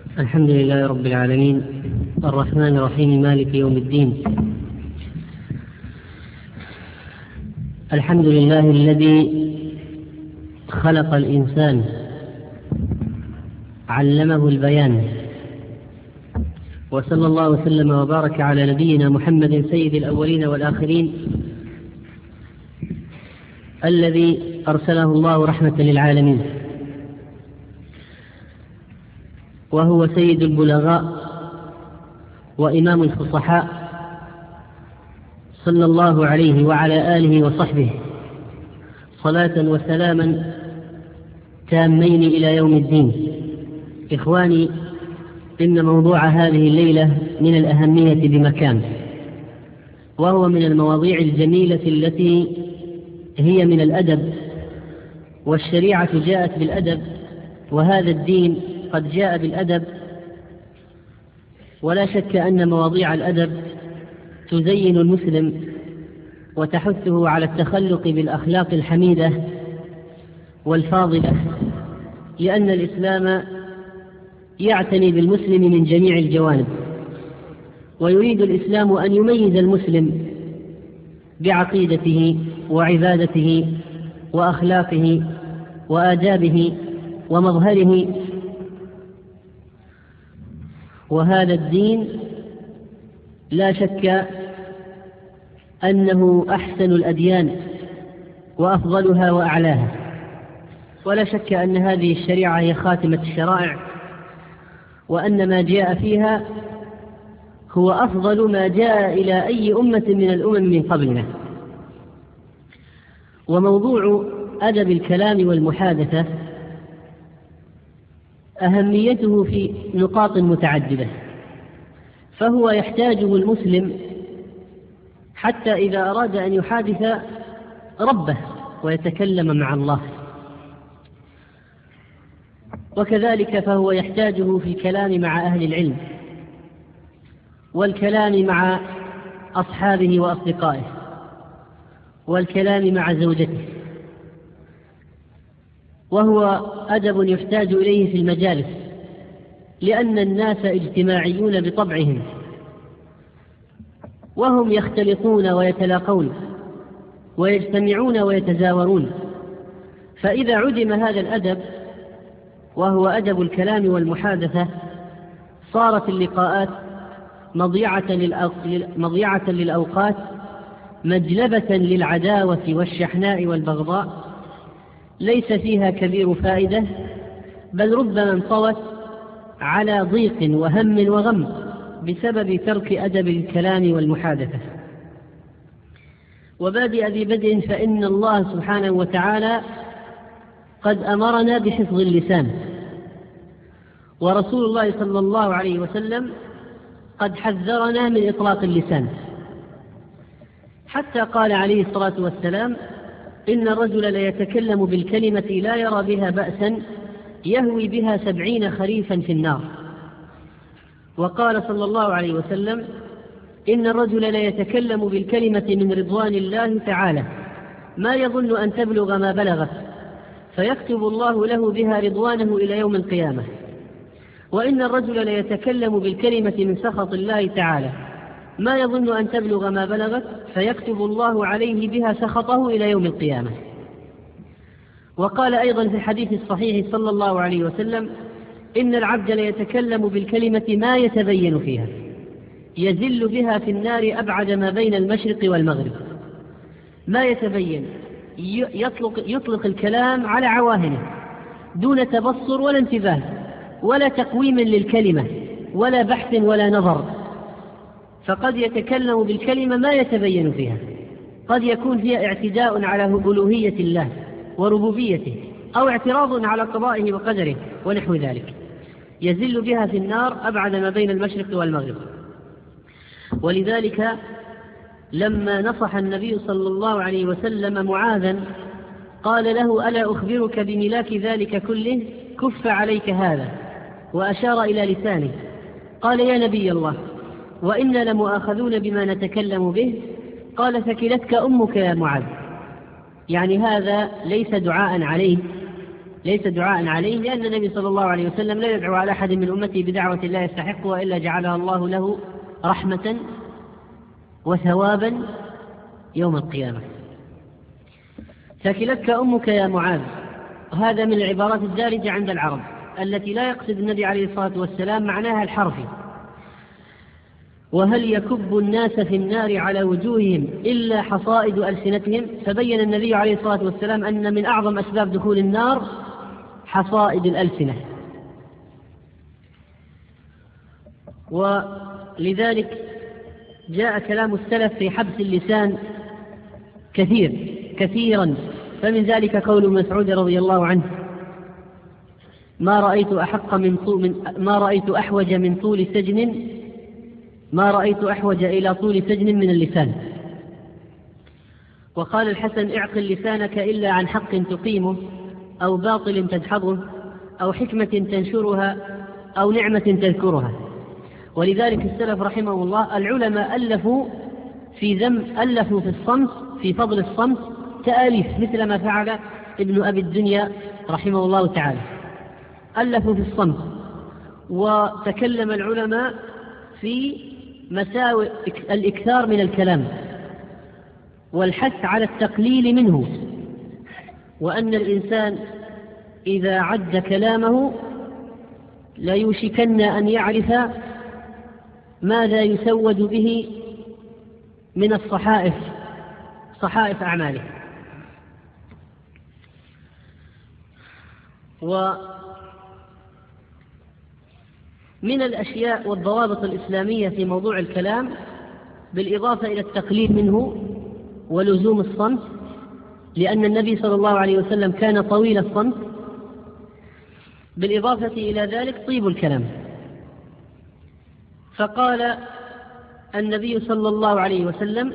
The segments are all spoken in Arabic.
الحمد لله رب العالمين، الرحمن الرحيم، مالك يوم الدين. الحمد لله الذي خلق الإنسان علمه البيان، وصلى الله وسلم وبارك على نبينا محمد سيد الأولين والآخرين، الذي أرسله الله رحمة للعالمين، وهو سيد البلغاء وإمام الفصحاء، صلى الله عليه وعلى آله وصحبه صلاة وسلاما تامين إلى يوم الدين. إخواني، إن موضوع هذه الليلة من الأهمية بمكان، وهو من المواضيع الجميلة التي هي من الأدب، والشريعة جاءت بالأدب، وهذا الدين قد جاء بالأدب، ولا شك أن مواضيع الأدب تزين المسلم وتحثه على التخلق بالأخلاق الحميدة والفاضلة، لأن الإسلام يعتني بالمسلم من جميع الجوانب، ويريد الإسلام أن يميز المسلم بعقيدته وعبادته وأخلاقه وآدابه ومظهره. وهذا الدين لا شك أنه أحسن الأديان وأفضلها وأعلاها، ولا شك أن هذه الشريعة هي خاتمة الشرائع، وأن ما جاء فيها هو أفضل ما جاء إلى أي أمة من الأمم من قبلنا. وموضوع أدب الكلام والمحادثة أهميته في نقاط متعددة، فهو يحتاجه المسلم حتى إذا أراد أن يحادث ربه ويتكلم مع الله، وكذلك فهو يحتاجه في الكلام مع أهل العلم والكلام مع أصحابه وأصدقائه والكلام مع زوجته، وهو أدب يحتاج إليه في المجالس، لأن الناس اجتماعيون بطبعهم، وهم يختلطون ويتلاقون ويجتمعون ويتزاورون، فإذا عدم هذا الأدب وهو أدب الكلام والمحادثة صارت اللقاءات مضيعة للأوقات، مجلبة للعداوة والشحناء والبغضاء، ليس فيها كبير فائدة، بل ربما انطوت على ضيق وهم وغم بسبب ترك أدب الكلام والمحادثة. وبادئ ذي بدء، فإن الله سبحانه وتعالى قد أمرنا بحفظ اللسان، ورسول الله صلى الله عليه وسلم قد حذرنا من إطلاق اللسان، حتى قال عليه الصلاة والسلام: إن الرجل ليتكلم بالكلمة لا يرى بها بأسا يهوي بها 70 خريفا في النار. وقال صلى الله عليه وسلم: إن الرجل ليتكلم بالكلمة من رضوان الله تعالى ما يظن أن تبلغ ما بلغت، فيكتب الله له بها رضوانه إلى يوم القيامة. وإن الرجل ليتكلم بالكلمة من سخط الله تعالى ما يظن أن تبلغ ما بلغت، فيكتب الله عليه بها سخطه إلى يوم القيامة. وقال أيضا في الحديث الصحيح صلى الله عليه وسلم: إن العبد ليتكلم بالكلمة ما يتبين فيها يزل بها في النار أبعد ما بين المشرق والمغرب. ما يتبين، يطلق الكلام على عواهنه دون تبصر ولا انتباه ولا تقويم للكلمة ولا بحث ولا نظر، فقد يتكلم بالكلمة ما يتبين فيها، قد يكون فيها اعتداء على ألوهية الله وربوبيته، أو اعتراض على قضائه وقدره ونحو ذلك، يزل بها في النار أبعد ما بين المشرق والمغرب. ولذلك لما نصح النبي صلى الله عليه وسلم معاذا قال له: ألا أخبرك بملاك ذلك كله؟ كف عليك هذا، وأشار إلى لسانه. قال: يا نبي الله، وإنا لمؤاخذون بما نتكلم به. قال: ثكلتك أمك يا معاذ. يعني هذا ليس دعاء عليه، ليس دعاء عليه، لأن النبي صلى الله عليه وسلم لا يدعو على أحد من أمته بدعوة لا يستحقها إلا جعلها الله له رحمة وثوابا يوم القيامة. ثكلتك أمك يا معاذ، هذا من العبارات الدارجة عند العرب التي لا يقصد النبي عليه الصلاة والسلام معناها الحرفي. وهل يكب الناس في النار على وجوههم إلا حصائد ألسنتهم؟ فبين النبي عليه الصلاة والسلام أن من أعظم أسباب دخول النار حصائد الألسنة، ولذلك جاء كلام السلف في حبس اللسان كثيرا، فمن ذلك قول مسعود رضي الله عنه: ما رأيت أحوج إلى طول سجن من اللسان. وقال الحسن: اعقل لسانك إلا عن حق تقيمه، أو باطل تدحضه، أو حكمة تنشرها، أو نعمة تذكرها. ولذلك السلف رحمه الله العلماء ألفوا في الصمت، في فضل الصمت تآليف، مثل ما فعل ابن أبي الدنيا رحمه الله تعالى، ألفوا في الصمت. وتكلم العلماء في مساوئ الإكثار من الكلام والحث على التقليل منه، وأن الإنسان إذا عد كلامه لا يوشكن أن يعرف ماذا يسود به من صحائف أعماله. ومن الأشياء والضوابط الإسلامية في موضوع الكلام بالإضافة إلى التقليل منه ولزوم الصمت، لأن النبي صلى الله عليه وسلم كان طويل الصمت، بالإضافة إلى ذلك طيب الكلام. فقال النبي صلى الله عليه وسلم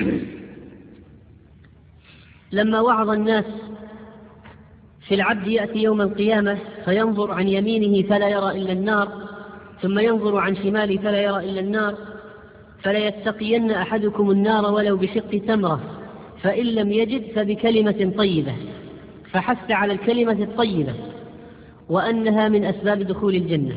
لما وعظ الناس في العبد يأتي يوم القيامة فينظر عن يمينه فلا يرى إلا النار، ثم ينظر عن شماله فلا يرى إلا النار، فلا يتقين أحدكم النار ولو بشق تمرة، فإن لم يجد فبكلمة طيبة، فحث على الكلمة الطيبة وأنها من أسباب دخول الجنة.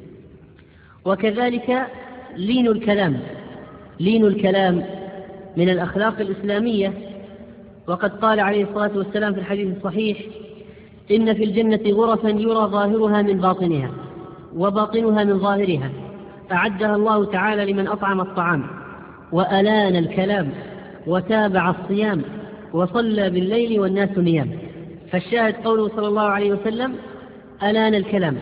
وكذلك لين الكلام من الأخلاق الإسلامية، وقد قال عليه الصلاة والسلام في الحديث الصحيح: إن في الجنة غرفا يرى ظاهرها من باطنها وباطنها من ظاهرها، أعدها الله تعالى لمن أطعم الطعام وألان الكلام وتابع الصيام وصلى بالليل والناس نيام. فالشاهد قوله صلى الله عليه وسلم: ألان الكلام.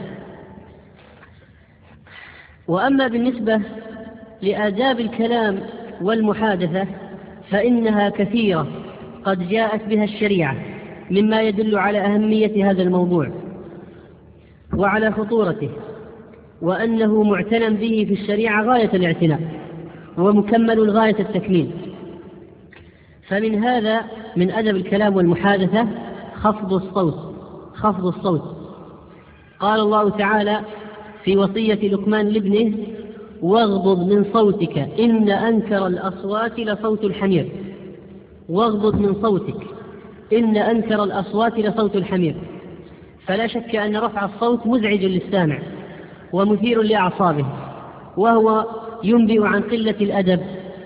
وأما بالنسبة لآداب الكلام والمحادثة فإنها كثيرة قد جاءت بها الشريعة، مما يدل على أهمية هذا الموضوع وعلى خطورته، وأنه معتنى به في الشريعة غاية الاعتناء ومكمل غاية التكميل. فمن هذا من أدب الكلام والمحادثة خفض الصوت. قال الله تعالى في وصية لقمان لابنه: واغضض من صوتك إن أنكر الأصوات لصوت الحمير. واغضض من صوتك إن أنكر الأصوات لصوت الحمير. فلا شك أن رفع الصوت مزعج للسامع ومثير لأعصابه، وهو ينبئ عن قلة الأدب.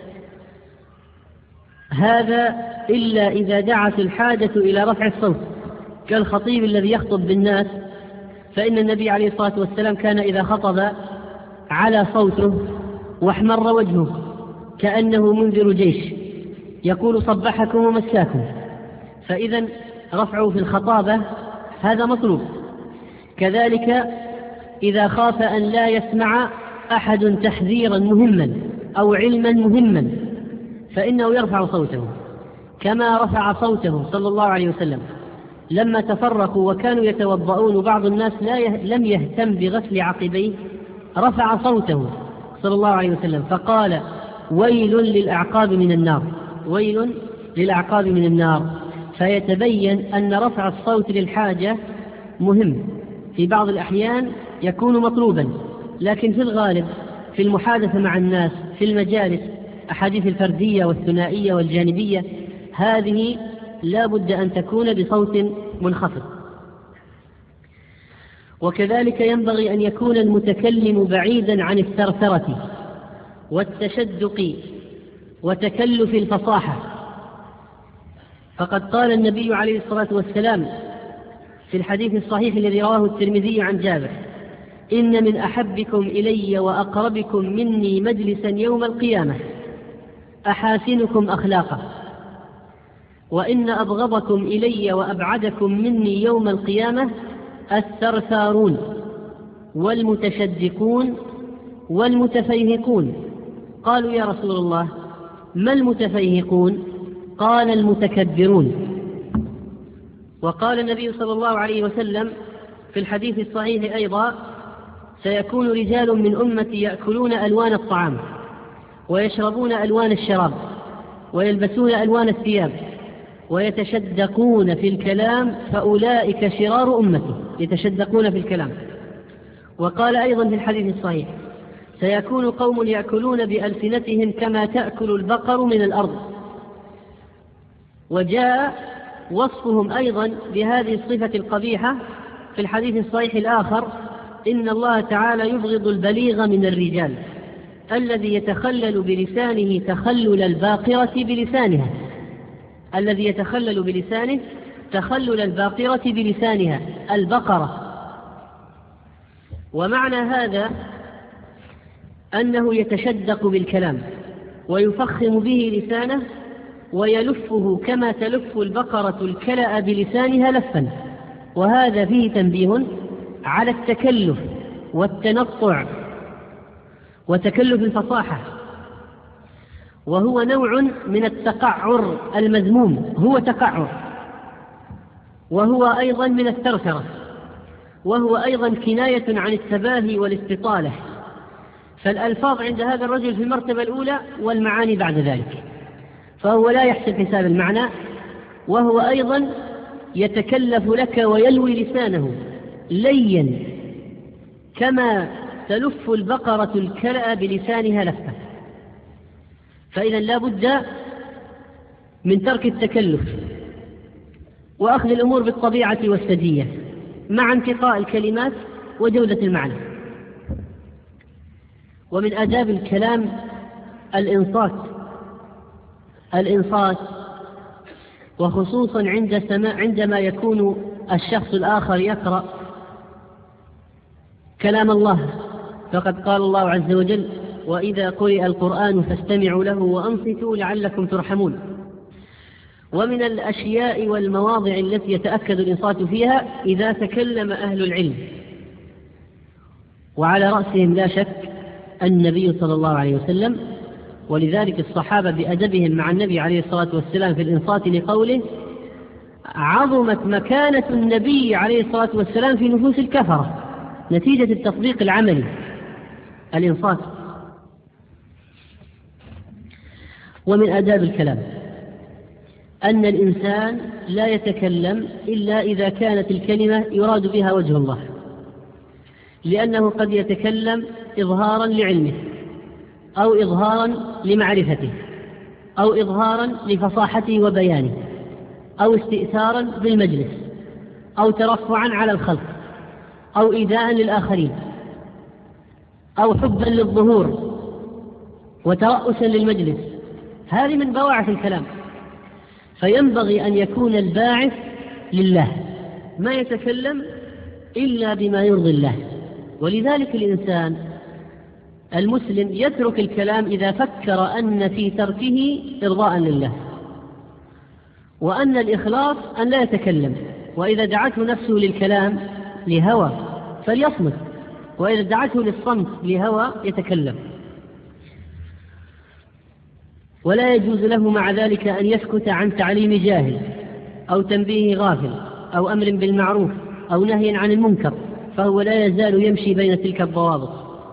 هذا إلا إذا دعت الحاجة إلى رفع الصوت، كالخطيب الذي يخطب بالناس، فإن النبي عليه الصلاة والسلام كان إذا خطب على صوته واحمر وجهه كأنه منذر جيش يقول: صبحكم ومساكم. فإذا رفعه في الخطابة هذا مطلوب. كذلك إذا خاف أن لا يسمع أحد تحذيرا مهما أو علما مهما فإنه يرفع صوته، كما رفع صوته صلى الله عليه وسلم لما تفرقوا وكانوا يتوضؤون وبعض الناس لم يهتم بغسل عقبيه، رفع صوته صلى الله عليه وسلم فقال: ويل للأعقاب من النار، ويل للأعقاب من النار. فيتبين أن رفع الصوت للحاجة مهم، في بعض الأحيان يكون مطلوبا، لكن في الغالب في المحادثة مع الناس في المجالس، أحاديث الفردية والثنائية والجانبية، هذه لا بد أن تكون بصوت منخفض. وكذلك ينبغي أن يكون المتكلم بعيدا عن الثرثرة والتشدق وتكلف الفصاحة، فقد قال النبي عليه الصلاة والسلام في الحديث الصحيح الذي رواه الترمذي عن جابر: إن من أحبكم إلي وأقربكم مني مجلسا يوم القيامة أحاسنكم أخلاقا، وإن أبغضكم إلي وأبعدكم مني يوم القيامة الثرثارون والمتشدقون والمتفيهقون. قالوا: يا رسول الله، ما المتفيهقون؟ قال: المتكبرون. وقال النبي صلى الله عليه وسلم في الحديث الصحيح أيضا: سيكون رجال من أمتي يأكلون ألوان الطعام ويشربون ألوان الشراب ويلبسون ألوان الثياب ويتشدقون في الكلام فأولئك شرار أمتي. يتشدقون في الكلام. وقال أيضا في الحديث الصحيح: سيكون قوم يأكلون بألسنتهم كما تأكل البقر من الأرض. وجاء وصفهم أيضا بهذه الصفة القبيحة في الحديث الصحيح الآخر: إن الله تعالى يبغض البليغ من الرجال الذي يتخلل بلسانه تخلل الباقرة بلسانها، الذي يتخلل بلسانه تخلل الباقرة بلسانها، البقرة. ومعنى هذا أنه يتشدق بالكلام ويفخم به لسانه ويلفه كما تلف البقرة الكلأ بلسانها لفا. وهذا فيه تنبيه على التكلف والتنطع وتكلف الفصاحة، وهو نوع من التقعر المذموم، هو تقعر، وهو أيضا من الثرثرة، وهو أيضا كناية عن التباهي والاستطالة. فالألفاظ عند هذا الرجل في المرتبة الأولى والمعاني بعد ذلك، فهو لا يحسب حساب المعنى، وهو أيضا يتكلف لك ويلوي لسانه لين كما تلف البقرة الكلأ بلسانها لفة. فإذا لا بد من ترك التكلف وأخذ الأمور بالطبيعة والسجية مع انتقاء الكلمات وجودة المعنى. ومن آداب الكلام الإنصات، وخصوصا عندما يكون الشخص الآخر يقرأ كلام الله، فقد قال الله عز وجل: وإذا قرئ القرآن فاستمعوا له وأنصتوا لعلكم ترحمون. ومن الأشياء والمواضع التي يتأكد الإنصات فيها إذا تكلم أهل العلم، وعلى رأسهم لا شك النبي صلى الله عليه وسلم، ولذلك الصحابة بأدبهم مع النبي عليه الصلاة والسلام في الإنصات لقوله: عظمت مكانة النبي عليه الصلاة والسلام في نفوس الكفرة نتيجة التطبيق العملي، الإنصات. ومن آداب الكلام أن الإنسان لا يتكلم إلا إذا كانت الكلمة يراد بها وجه الله، لأنه قد يتكلم إظهارا لعلمه أو إظهارا لمعرفته أو إظهارا لفصاحته وبيانه أو استئثارا بالمجلس أو ترفعا على الخلق أو إيذاء للآخرين أو حبا للظهور وترأسا للمجلس. هذه من بواعث الكلام. فينبغي أن يكون الباعث لله، ما يتكلم إلا بما يرضي الله. ولذلك الإنسان المسلم يترك الكلام إذا فكر أن في تركه إرضاء لله، وأن الإخلاص أن لا يتكلم. وإذا دعته نفسه للكلام لهوى فليصمت، وإذا دعته للصمت لهوى يتكلم. ولا يجوز له مع ذلك أن يسكت عن تعليم جاهل أو تنبيه غافل أو أمر بالمعروف أو نهي عن المنكر، فهو لا يزال يمشي بين تلك الضوابط.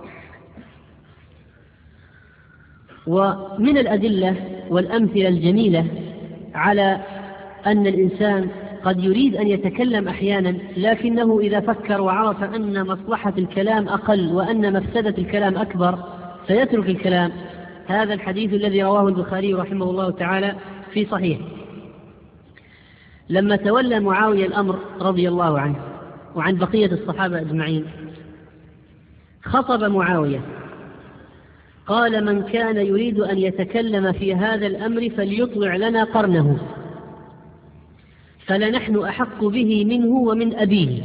ومن الأدلة والأمثلة الجميلة على أن الإنسان قد يريد أن يتكلم أحيانا، لكنه إذا فكر وعرف أن مصلحة الكلام أقل وأن مفسدة الكلام أكبر سيترك الكلام. هذا الحديث الذي رواه البخاري رحمه الله تعالى في صحيح، لما تولى معاوية الأمر رضي الله عنه وعن بقية الصحابة أجمعين. خطب معاوية قال: من كان يريد أن يتكلم في هذا الأمر فليطلع لنا قرنه، فلنحن أحق به منه ومن أبيه.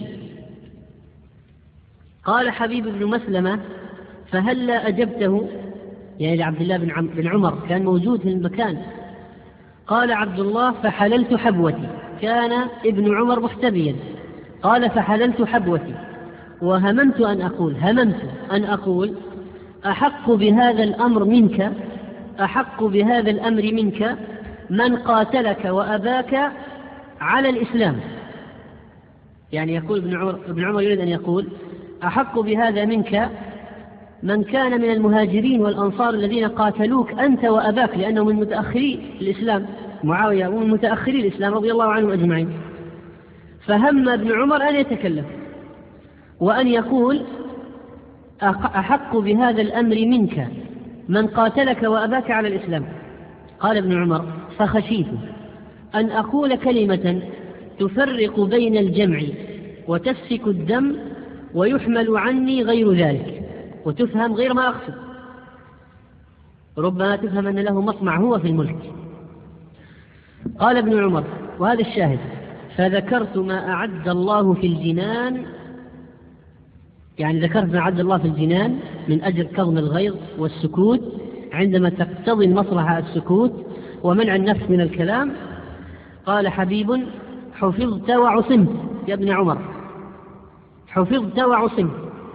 قال حبيب بن مسلمة: فهلا أجبته، يعني لعبد الله بن عمر، كان موجود في المكان. قال عبد الله: فحللت حبوتي. كان ابن عمر محتبيا. قال: فحللت حبوتي وهممت أن أقول أحق بهذا الأمر منك من قاتلك وأباك على الإسلام. يعني يقول ابن عمر يريد أن يقول أحق بهذا منك من كان من المهاجرين والأنصار الذين قاتلوك أنت وأباك، لأنه من متأخري الإسلام، معاوية ومن متأخري الإسلام رضي الله عنهم أجمعين. فهم ابن عمر أن يتكلم وأن يقول أحق بهذا الأمر منك من قاتلك وأباك على الإسلام. قال ابن عمر: فخشيت أن أقول كلمة تفرق بين الجمع وتسفك الدم ويحمل عني غير ذلك، وتفهم غير ما أقصد، ربما تفهم أن له مطمع هو في الملك. قال ابن عمر، وهذا الشاهد: فذكرت ما أعد الله في الجنان، يعني ذكرت ما أعد الله في الجنان من أجل كظم الغيظ والسكوت عندما تقتضي المصلحة السكوت ومنع النفس من الكلام. قال حبيب: حفظت وعصمت يا ابن عمر، حفظت وعصمت.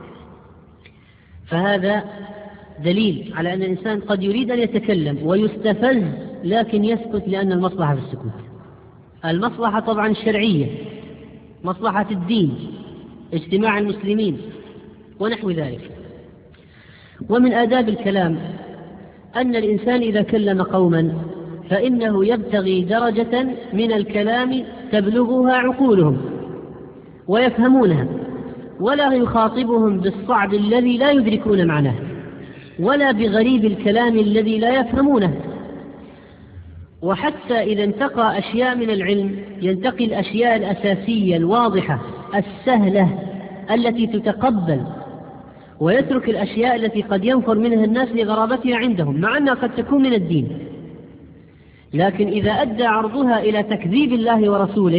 فهذا دليل على أن الإنسان قد يريد أن يتكلم ويستفز لكن يسكت لأن المصلحة في السكوت. المصلحة طبعا الشرعية، مصلحة الدين، اجتماع المسلمين ونحو ذلك. ومن آداب الكلام أن الإنسان إذا كلم قوما فإنه يبتغي درجة من الكلام تبلغها عقولهم ويفهمونها، ولا يخاطبهم بالصعب الذي لا يدركون معناه، ولا بغريب الكلام الذي لا يفهمونه. وحتى إذا انتقى أشياء من العلم ينتقي الأشياء الأساسية الواضحة السهلة التي تتقبل، ويترك الأشياء التي قد ينفر منها الناس لغرابتها عندهم، مع أنها قد تكون من الدين. لكن إذا أدى عرضها إلى تكذيب الله ورسوله،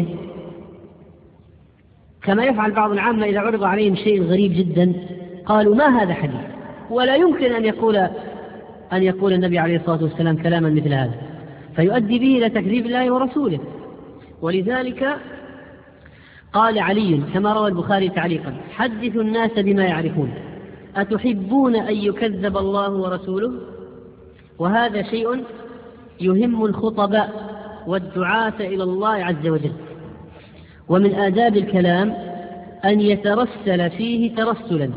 كما يفعل بعض العامة إذا عرض عليهم شيء غريب جدا قالوا: ما هذا حديث، ولا يمكن أن يقول النبي عليه الصلاة والسلام كلاما مثل هذا، فيؤدي به إلى تكذيب الله ورسوله. ولذلك قال علي كما روى البخاري تعليقا: حدثوا الناس بما يعرفون، أتحبون أن يكذب الله ورسوله؟ وهذا شيء يهم الخطباء والدعاة إلى الله عز وجل. ومن آداب الكلام أن يترسل فيه ترسلا،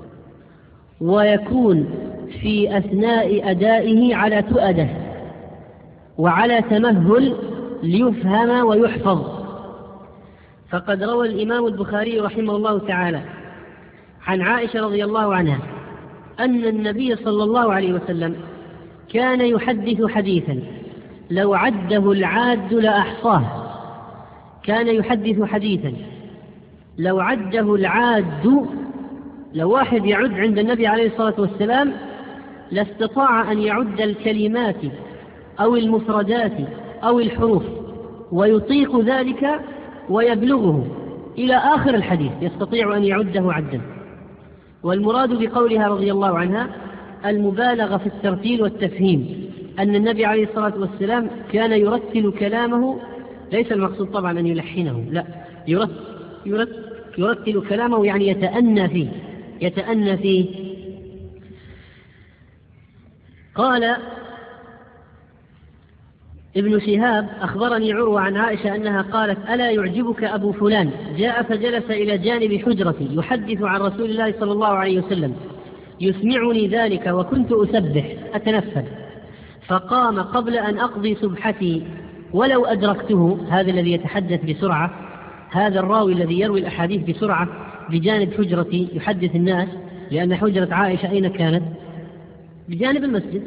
ويكون في أثناء أدائه على تؤدة وعلى تمهل ليفهم ويحفظ. فقد روى الإمام البخاري رحمه الله تعالى عن عائشة رضي الله عنها أن النبي صلى الله عليه وسلم كان يحدث حديثا لو عده العاد لأحصاه. كان يحدث حديثا لو عده العاد، لو واحد يعد عند النبي عليه الصلاة والسلام لاستطاع أن يعد الكلمات أو المفردات أو الحروف، ويطيق ذلك ويبلغه إلى آخر الحديث، يستطيع أن يعده عدا. والمراد بقولها رضي الله عنها المبالغة في الترتيل والتفهيم، أن النبي عليه الصلاة والسلام كان يرتل كلامه، ليس المقصود طبعا أن يلحنه، لا، يرتل كلامه يعني يتأنى فيه. قال ابن شهاب: أخبرني عروة عن عائشة أنها قالت: ألا يعجبك أبو فلان جاء فجلس إلى جانب حجرتي يحدث عن رسول الله صلى الله عليه وسلم يسمعني ذلك وكنت أسبح أتنفل، فقام قبل أن أقضي سبحتي ولو أدركته. هذا الذي يتحدث بسرعة، هذا الراوي الذي يروي الأحاديث بسرعة بجانب حجرتي يحدث الناس، لأن حجرة عائشة أين كانت؟ بجانب المسجد.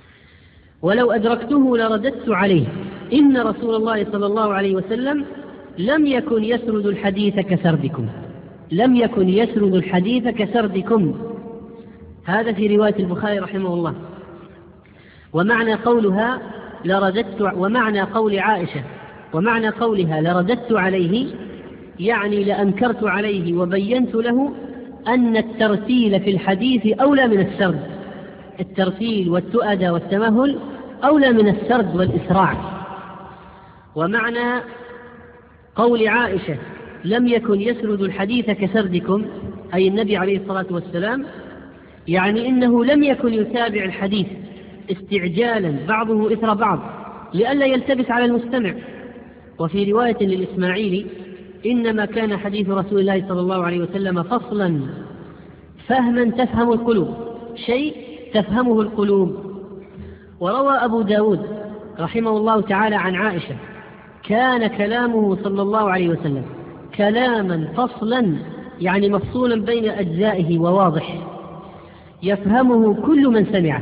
ولو أدركته لرددت عليه، إن رسول الله صلى الله عليه وسلم لم يكن يسرد الحديث كسردكم، لم يكن يسرد الحديث كسردكم. هذا في رواية البخاري رحمه الله. ومعنى قولها ومعنى قول عائشة ومعنى قولها لرددت عليه، يعني لأنكرت عليه وبينت له أن الترتيل في الحديث أولى من السرد. الترتيل والتؤدى والتمهل أولى من السرد والإسراع. ومعنى قول عائشة لم يكن يسرد الحديث كسردكم، أي النبي عليه الصلاة والسلام، يعني إنه لم يكن يتابع الحديث استعجالا بعضه إثر بعض لئلا يلتبس على المستمع. وفي رواية للإسماعيلي إنما كان حديث رسول الله صلى الله عليه وسلم فصلا فهما تفهم القلوب، شيء تفهمه القلوب. وروى أبو داود رحمه الله تعالى عن عائشة كان كلامه صلى الله عليه وسلم كلاما فصلا، يعني مفصولا بين أجزائه وواضح يفهمه كل من سمعه.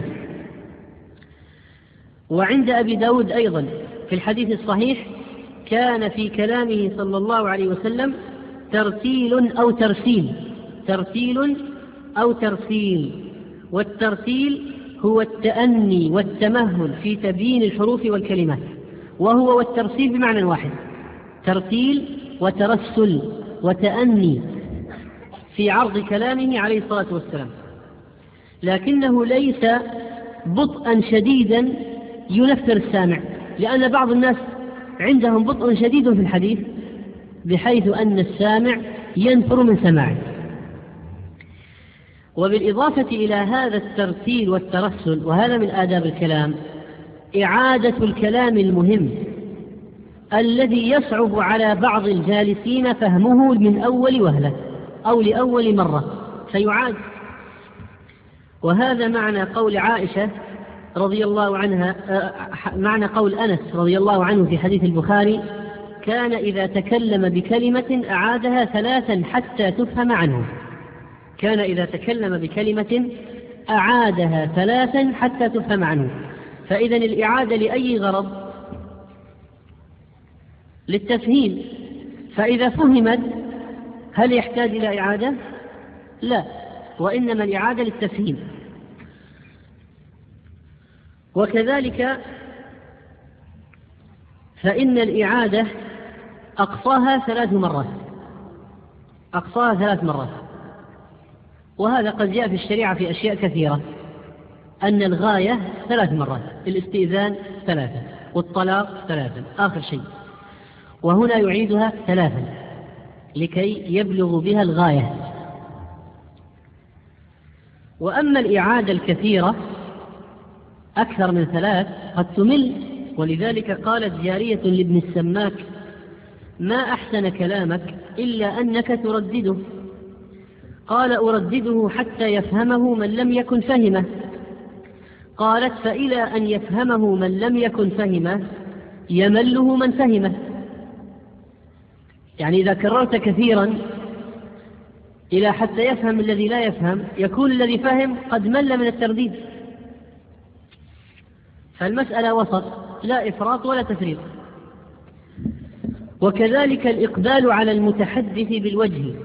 وعند أبي داود أيضا في الحديث الصحيح كان في كلامه صلى الله عليه وسلم ترتيل أو ترسيل، ترتيل أو ترسيل. والترتيل هو التأني والتمهل في تبيين الحروف والكلمات، وهو والترسيل بمعنى واحد، ترتيل وترسل وتأني في عرض كلامه عليه الصلاة والسلام، لكنه ليس بطئا شديدا ينفر السامع، لأن بعض الناس عندهم بطء شديد في الحديث بحيث أن السامع ينفر من سماعه. وبالإضافة إلى هذا الترتيل والترسل، وهذا من آداب الكلام، إعادة الكلام المهم الذي يصعب على بعض الجالسين فهمه من أول وهلة أو لأول مرة فيعاد. وهذا معنى قول عائشة رضي الله عنها، معنى قول أنس رضي الله عنه في حديث البخاري كان إذا تكلم بكلمة أعادها ثلاثا حتى تفهم عنه، كان إذا تكلم بكلمة أعادها ثلاثا حتى تفهم عنه. فإذا الإعادة لأي غرض؟ للتفهيم. فإذا فهمت هل يحتاج إلى إعادة؟ لا، وإنما الإعادة للتفهيم. وكذلك فإن الإعادة أقصاها 3 مرات، أقصاها 3 مرات. وهذا قد جاء في الشريعة في أشياء كثيرة، أن الغاية 3 مرات، الاستئذان 3، والطلاق 3 آخر شيء، وهنا يعيدها 3 لكي يبلغ بها الغاية. وأما الإعادة الكثيرة أكثر من 3 قد تمل، ولذلك قالت جارية لابن السماك ما أحسن كلامك إلا أنك تردده. قال أردده حتى يفهمه من لم يكن فهمه. قالت فإلى أن يفهمه من لم يكن فهمه يمله من فهمه. يعني إذا كررت كثيرا إلى حتى يفهم الذي لا يفهم، يكون الذي فهم قد مل من الترديد. فالمسألة وسط، لا إفراط ولا تفريط. وكذلك الإقبال على المتحدث بالوجه.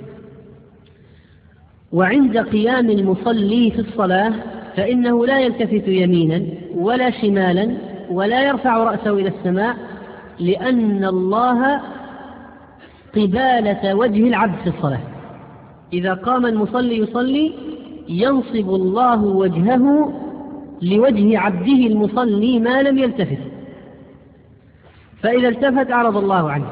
وعند قيام المصلي في الصلاة فإنه لا يلتفت يمينا ولا شمالا ولا يرفع رأسه إلى السماء، لأن الله قبالة وجه العبد في الصلاة. إذا قام المصلي يصلي ينصب الله وجهه لوجه عبده المصلي ما لم يلتفت، فإذا التفت أعرض الله عنه.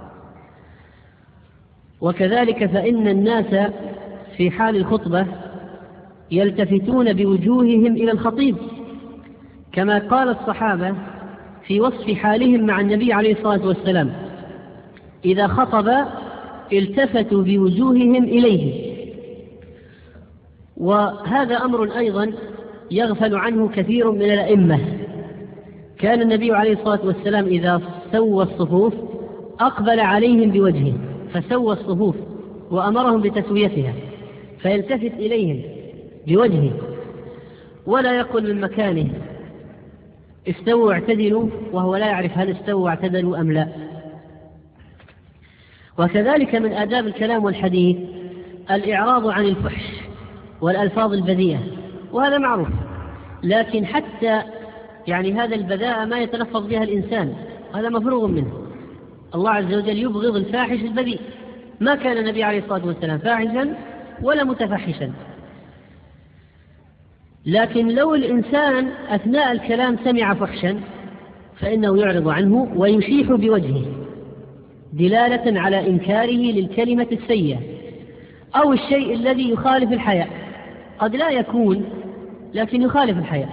وكذلك فإن الناس في حال الخطبة يلتفتون بوجوههم إلى الخطيب، كما قال الصحابة في وصف حالهم مع النبي عليه الصلاة والسلام: إذا خطب التفتوا بوجوههم إليه. وهذا أمر أيضا يغفل عنه كثير من الأئمة. كان النبي عليه الصلاة والسلام إذا سوى الصفوف أقبل عليهم بوجهه فسوى الصفوف وأمرهم بتسويتها، فيلتفت إليهم بوجهه ولا يقل من مكانه استووا اعتدلوا، وهو لا يعرف هل استووا اعتدلوا أم لا. وكذلك من آداب الكلام والحديث الإعراض عن الفحش والألفاظ البذيئة، وهذا معروف، لكن حتى يعني هذا البذاءة ما يتلفظ بها الإنسان هذا مفروغ منه. الله عز وجل يبغض الفاحش البذيء، ما كان النبي عليه الصلاة والسلام فاحشا ولا متفحشا. لكن لو الإنسان أثناء الكلام سمع فحشا فإنه يعرض عنه ويشيح بوجهه دلالة على إنكاره للكلمة السيئة أو الشيء الذي يخالف الحياء، قد لا يكون لكن يخالف الحياء.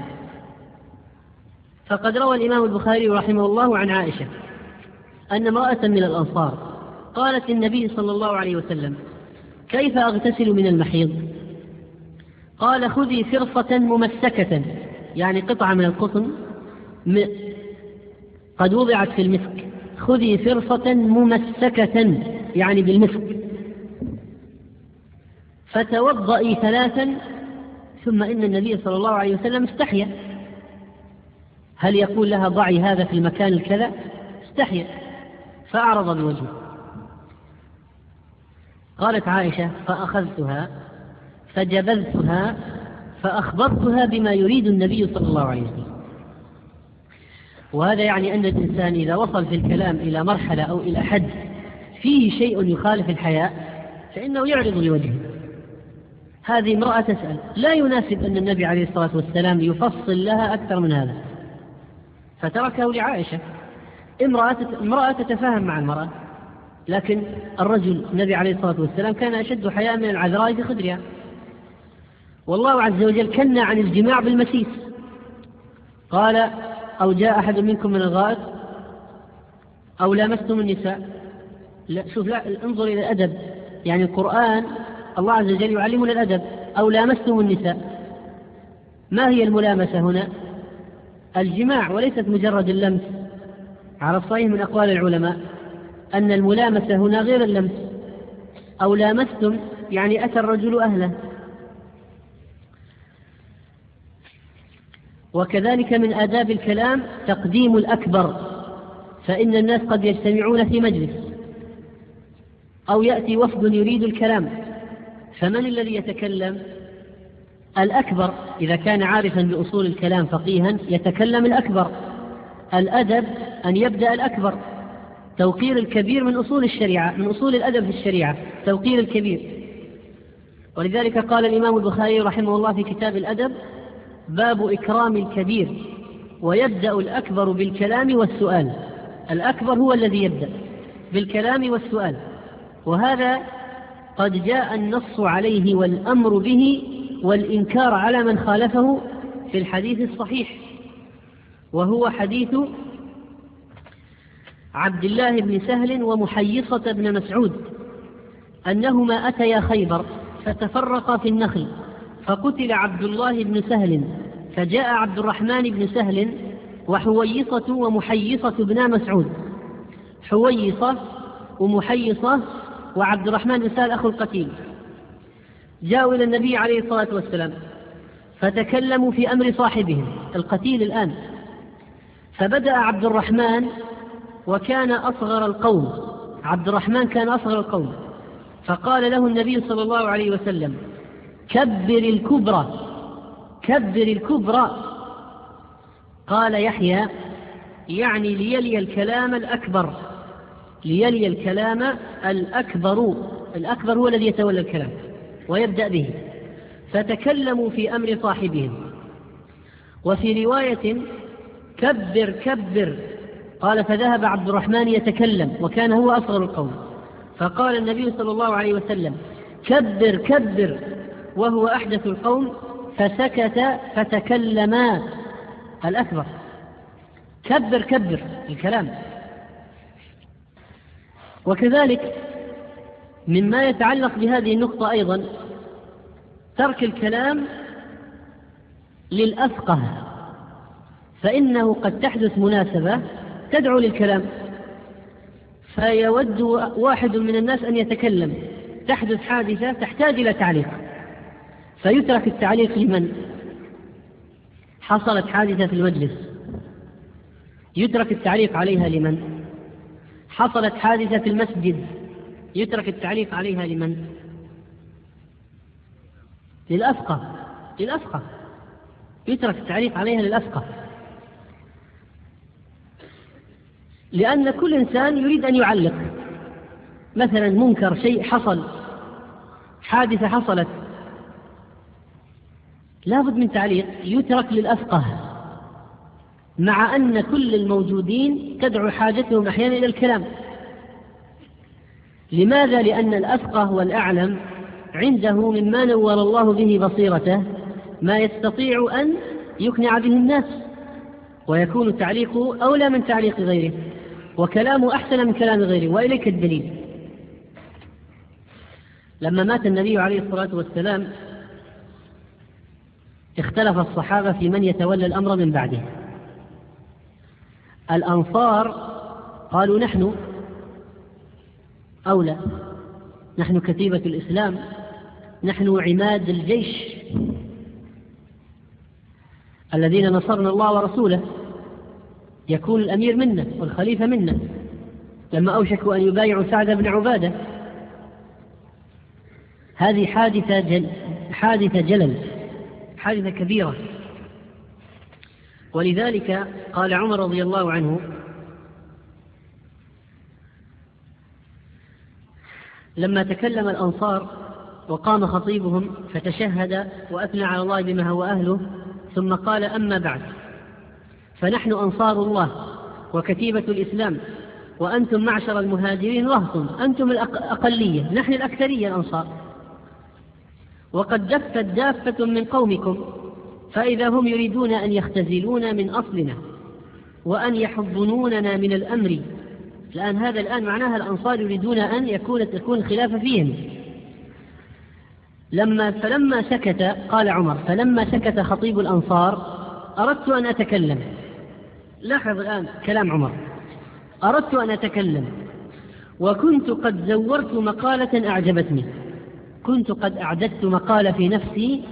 فقد روى الإمام البخاري رحمه الله عن عائشة أن امرأة من الأنصار قالت للنبي صلى الله عليه وسلم: كيف أغتسل من المحيض؟ قال: خذي فرصة ممسكة، يعني قطعة من القطن قد وضعت في المسك، خذي فرصة ممسكة يعني بالمسك، فتوضئي 3. ثم إن النبي صلى الله عليه وسلم استحيا، هل يقول لها ضعي هذا في المكان الكذا؟ استحيا فأعرض بوجهه. قالت عائشة: فأخذتها فجبذتها فأخبرتها بما يريد النبي صلى الله عليه وسلم. وهذا يعني أن الإنسان إذا وصل في الكلام إلى مرحلة أو إلى حد فيه شيء يخالف الحياء فإنه يعرض لوجهه. هذه امرأة تسأل، لا يناسب أن النبي عليه الصلاة والسلام يفصل لها أكثر من هذا، فتركه لعائشة. امرأة تتفاهم مع المرأة، لكن الرجل النبي عليه الصلاة والسلام كان أشد حياء من العذراء في خدرها. والله عز وجل كنى عن الجماع بالمسيس، قال: أو جاء أحد منكم من الغائط أو لامستم النساء. لا شوف، لا انظر إلى الأدب، يعني القرآن الله عز وجل يعلمنا الأدب. أو لامستم النساء، ما هي الملامسة هنا؟ الجماع وليست مجرد اللمس. على الصحيح من أقوال العلماء أن الملامسة هنا غير اللمس. أو لامستم يعني أتى الرجل أهله. وكذلك من آداب الكلام تقديم الأكبر، فإن الناس قد يجتمعون في مجلس أو يأتي وفد يريد الكلام، فمن الذي يتكلم؟ الأكبر. إذا كان عارفا بأصول الكلام فقيها يتكلم الأكبر. الأدب أن يبدأ الأكبر. توقير الكبير من أصول الشريعة، من أصول الأدب في الشريعة توقير الكبير. ولذلك قال الإمام البخاري رحمه الله في كتاب الأدب: باب إكرام الكبير، ويبدأ الأكبر بالكلام والسؤال. الأكبر هو الذي يبدأ بالكلام والسؤال، وهذا قد جاء النص عليه والأمر به والإنكار على من خالفه في الحديث الصحيح، وهو حديث عبد الله بن سهل ومحيصة بن مسعود أنهما أتيا خيبر فتفرقا في النخل، فقتل عبد الله بن سهل، فجاء عبد الرحمن بن سهل وحويصة ومحيصة بن مسعود. حويصة ومحيصة وعبد الرحمن بن سهل أخو القتيل جاءوا إلى النبي عليه الصلاة والسلام فتكلموا في أمر صاحبهم القتيل الآن. فبدأ عبد الرحمن وكان أصغر القوم، عبد الرحمن كان أصغر القوم، فقال له النبي صلى الله عليه وسلم: كبر الكبرى، كبر الكبرى. قال يحيى: يعني ليلي الكلام الأكبر، ليلي الكلام الأكبر. الأكبر هو الذي يتولى الكلام ويبدأ به. فتكلموا في أمر صاحبهم. وفي رواية: كبر كبر. قال: فذهب عبد الرحمن يتكلم وكان هو أصغر القوم، فقال النبي صلى الله عليه وسلم: كبر كبر، وهو أحدث القوم، فسكت فتكلما. الأكبر كبر كبر الكلام. وكذلك مما يتعلق بهذه النقطة أيضا ترك الكلام للأفقه، فإنه قد تحدث مناسبة تدعو للكلام، فيود واحد من الناس أن يتكلم، تحدث حادثة تحتاج إلى تعليق، فيترك التعليق لمن؟ حصلت حادثة في المجلس، يترك التعليق عليها لمن؟ حصلت حادثة في المسجد، يترك التعليق عليها لمن؟ للأفقه. يترك التعليق عليها للأفقه، لأن كل إنسان يريد أن يعلق، مثلا منكر، شيء حصل، حادثة حصلت، لا بد من تعليق، يترك للأفقه، مع أن كل الموجودين تدعو حاجتهم أحيانا إلى الكلام. لماذا؟ لأن الأفقه والأعلم عنده مما نور الله به بصيرته ما يستطيع أن يقنع به الناس، ويكون تعليقه أولى من تعليق غيره، وكلامه أحسن من كلام غيره. وإليك الدليل: لما مات النبي عليه الصلاة والسلام اختلف الصحابة في من يتولى الأمر من بعده. الأنصار قالوا نحن أولى، نحن كتيبة الإسلام، نحن عماد الجيش الذين نصرنا الله ورسوله، يكون الأمير منا والخليفة منا، لما أوشكوا أن يبايعوا سعد بن عبادة. هذه حادثة جلل، حادثة كبيرة. ولذلك قال عمر رضي الله عنه: لما تكلم الأنصار وقام خطيبهم فتشهد وأثنى على الله بما هو أهله، ثم قال: أما بعد، فنحن أنصار الله وكتيبة الإسلام، وأنتم معشر المهاجرين رهط، أنتم الأقلية، نحن الأكثرية الأنصار، وقد دفت دافة من قومكم، فإذا هم يريدون أن يختزلون من أصلنا وأن يحضنوننا من الأمر. الآن معناها الأنصار يريدون أن تكون الخلافة فيهم. فلما سكت، قال عمر: فلما سكت خطيب الأنصار أردت أن أتكلم. لاحظ الآن كلام عمر: أردت أن أتكلم، وكنت قد زورت مقالة أعجبتني، كنت قد أعددت مقالة في نفسي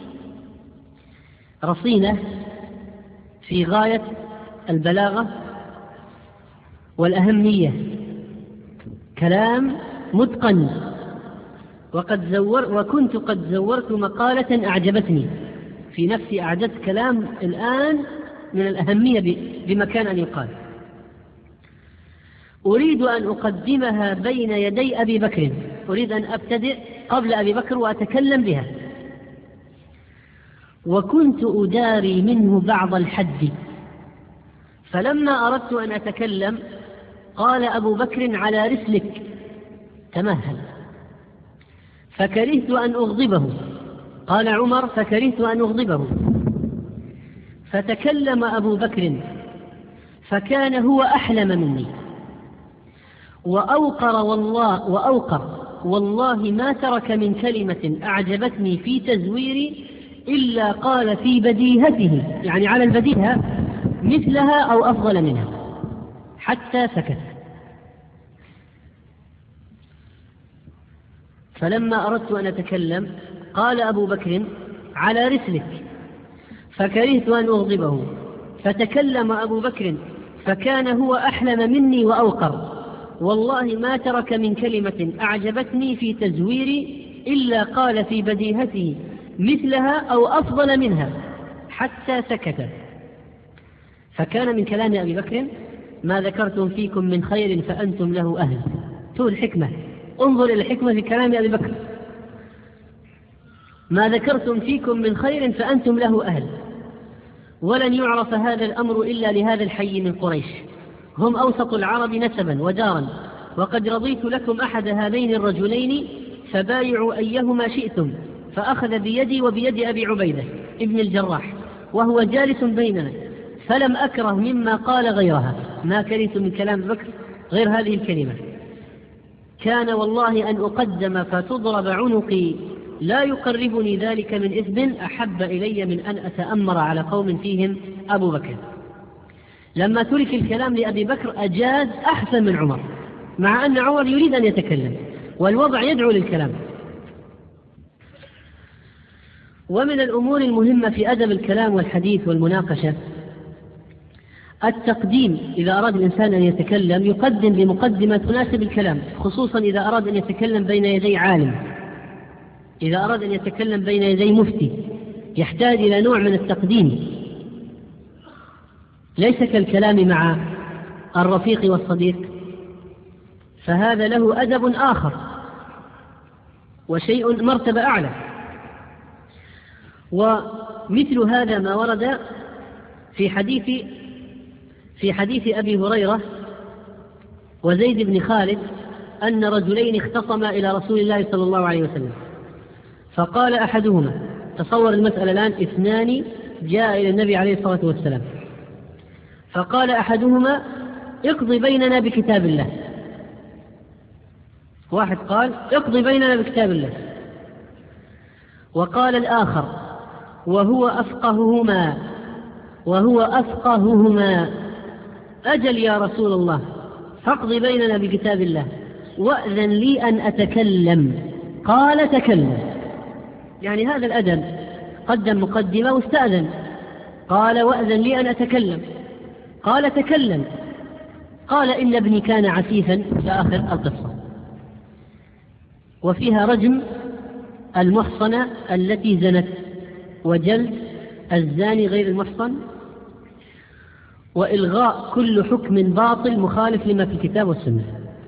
رصينة في غاية البلاغة والأهمية، كلام متقن، وكنت قد زورت مقالة أعجبتني في نفسي، أعددت كلام الآن من الأهمية بمكان أن يقال، أريد أن أقدمها بين يدي أبي بكر، أريد أن أبتدئ قبل أبي بكر وأتكلم بها، وكنت أداري منه بعض الحد، فلما أردت أن أتكلم قال أبو بكر: على رسلك، تمهل، فكرهت أن أغضبه. قال عمر: فكرهت أن أغضبه، فتكلم أبو بكر فكان هو أحلم مني وأوقر والله ما ترك من كلمة أعجبتني في تزويري إلا قال في بديهته، يعني على البديهة، مثلها أو أفضل منها، حتى سكت. فلما أردت أن أتكلم قال أبو بكر: على رسلك، فكرهت أن أغضبه، فتكلم أبو بكر فكان هو أحلم مني وأوقر، والله ما ترك من كلمة أعجبتني في تزويري إلا قال في بديهته مثلها أو أفضل منها، حتى سكت. فكان من كلام أبي بكر: ما ذكرتم فيكم من خير فأنتم له أهل. تقول الحكمة، انظر إلى الحكمة في كلام أبي بكر: ما ذكرتم فيكم من خير فأنتم له أهل، ولن يعرف هذا الأمر إلا لهذا الحي من قريش، هم أوسط العرب نسبا ودارا، وقد رضيت لكم أحد هذين الرجلين فبايعوا أيهما شئتم. فأخذ بيدي وبيد أبي عبيدة ابن الجراح وهو جالس بيننا، فلم أكره مما قال غيرها، ما كرهت من كلام بكر غير هذه الكلمة: كان والله أن أقدم فتضرب عنقي لا يقربني ذلك من إثم أحب إلي من أن أتأمر على قوم فيهم أبو بكر. لما ترك الكلام لأبي بكر أجاز أحسن من عمر، مع أن عمر يريد أن يتكلم والوضع يدعو للكلام. ومن الأمور المهمة في أدب الكلام والحديث والمناقشة التقديم إذا أراد الإنسان أن يتكلم يقدم بمقدمة تناسب الكلام، خصوصا إذا أراد أن يتكلم بين يدي عالم، إذا أراد أن يتكلم بين يدي مفتي يحتاج إلى نوع من التقديم، ليس كالكلام مع الرفيق والصديق، فهذا له أدب آخر وشيء مرتبة أعلى. ومثل هذا ما ورد في حديث أبي هريرة وزيد بن خالد أن رجلين اختصما إلى رسول الله صلى الله عليه وسلم، فقال أحدهما، تصور المسألة الآن، اثنان جاء إلى النبي عليه الصلاة والسلام، فقال أحدهما اقضي بيننا بكتاب الله، واحد قال اقضي بيننا بكتاب الله، وقال الآخر وهو أفقههما أجل يا رسول الله فاقضي بيننا بكتاب الله وأذن لي أن أتكلم، قال تكلم. يعني هذا الأدب، قدم مقدمة واستأذن، قال وأذن لي أن أتكلم، قال تكلم، قال إن ابني كان عسيفا في آخر القصة. وفيها رجم المحصنة التي زنت، وجلد الزاني غير المحصن، وإلغاء كل حكم باطل مخالف لما في الكتاب والسنة.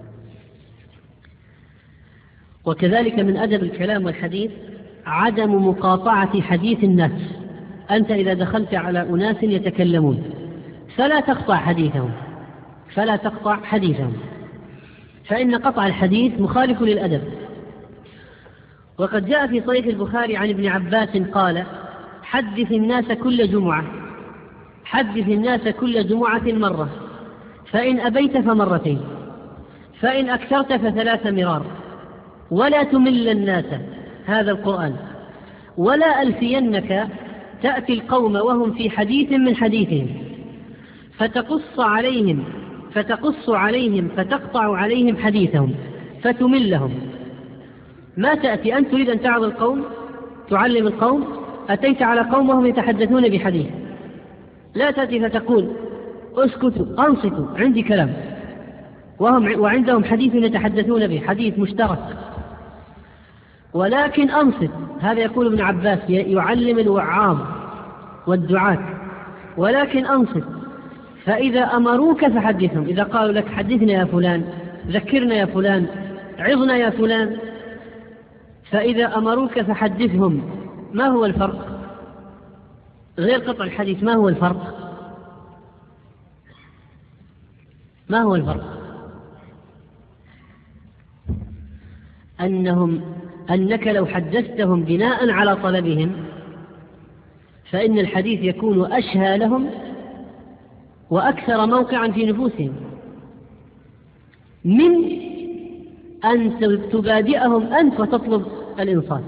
وكذلك من أدب الكلام والحديث عدم مقاطعة حديث الناس. أنت إذا دخلت على أناس يتكلمون فلا تقطع حديثهم، فإن قطع الحديث مخالف للأدب. وقد جاء في صحيح البخاري عن ابن عباس قال حدث الناس كل جمعة مرة، فإن أبيت فمرتين، فإن أكثرت فثلاث مرار، ولا تمل الناس، هذا القرآن، ولا ألفينك تأتي القوم وهم في حديث من حديثهم فتقص عليهم فتقطع عليهم حديثهم فتملهم. ما تأتي أن تريد أن تعظ القوم تعلم القوم، أتيت على قوم وهم يتحدثون بحديث، لا تأتي فتقول اسكتوا أنصتوا عندي كلام، وعندهم حديث يتحدثون به، حديث مشترك، ولكن أنصت. هذا يقول ابن عباس يعلم الوعاظ والدعاة، ولكن أنصت. فإذا أمروك فحدثهم، إذا قالوا لك حدثنا يا فلان، ذكرنا يا فلان، عظنا يا فلان، فإذا أمروك فحدثهم. ما هو الفرق غير قطع الحديث؟ ما هو الفرق؟ أنك لو حدثتهم بناء على طلبهم فإن الحديث يكون أشهى لهم وأكثر موقعا في نفوسهم من أن تبادئهم أنت وتطلب الإنصات.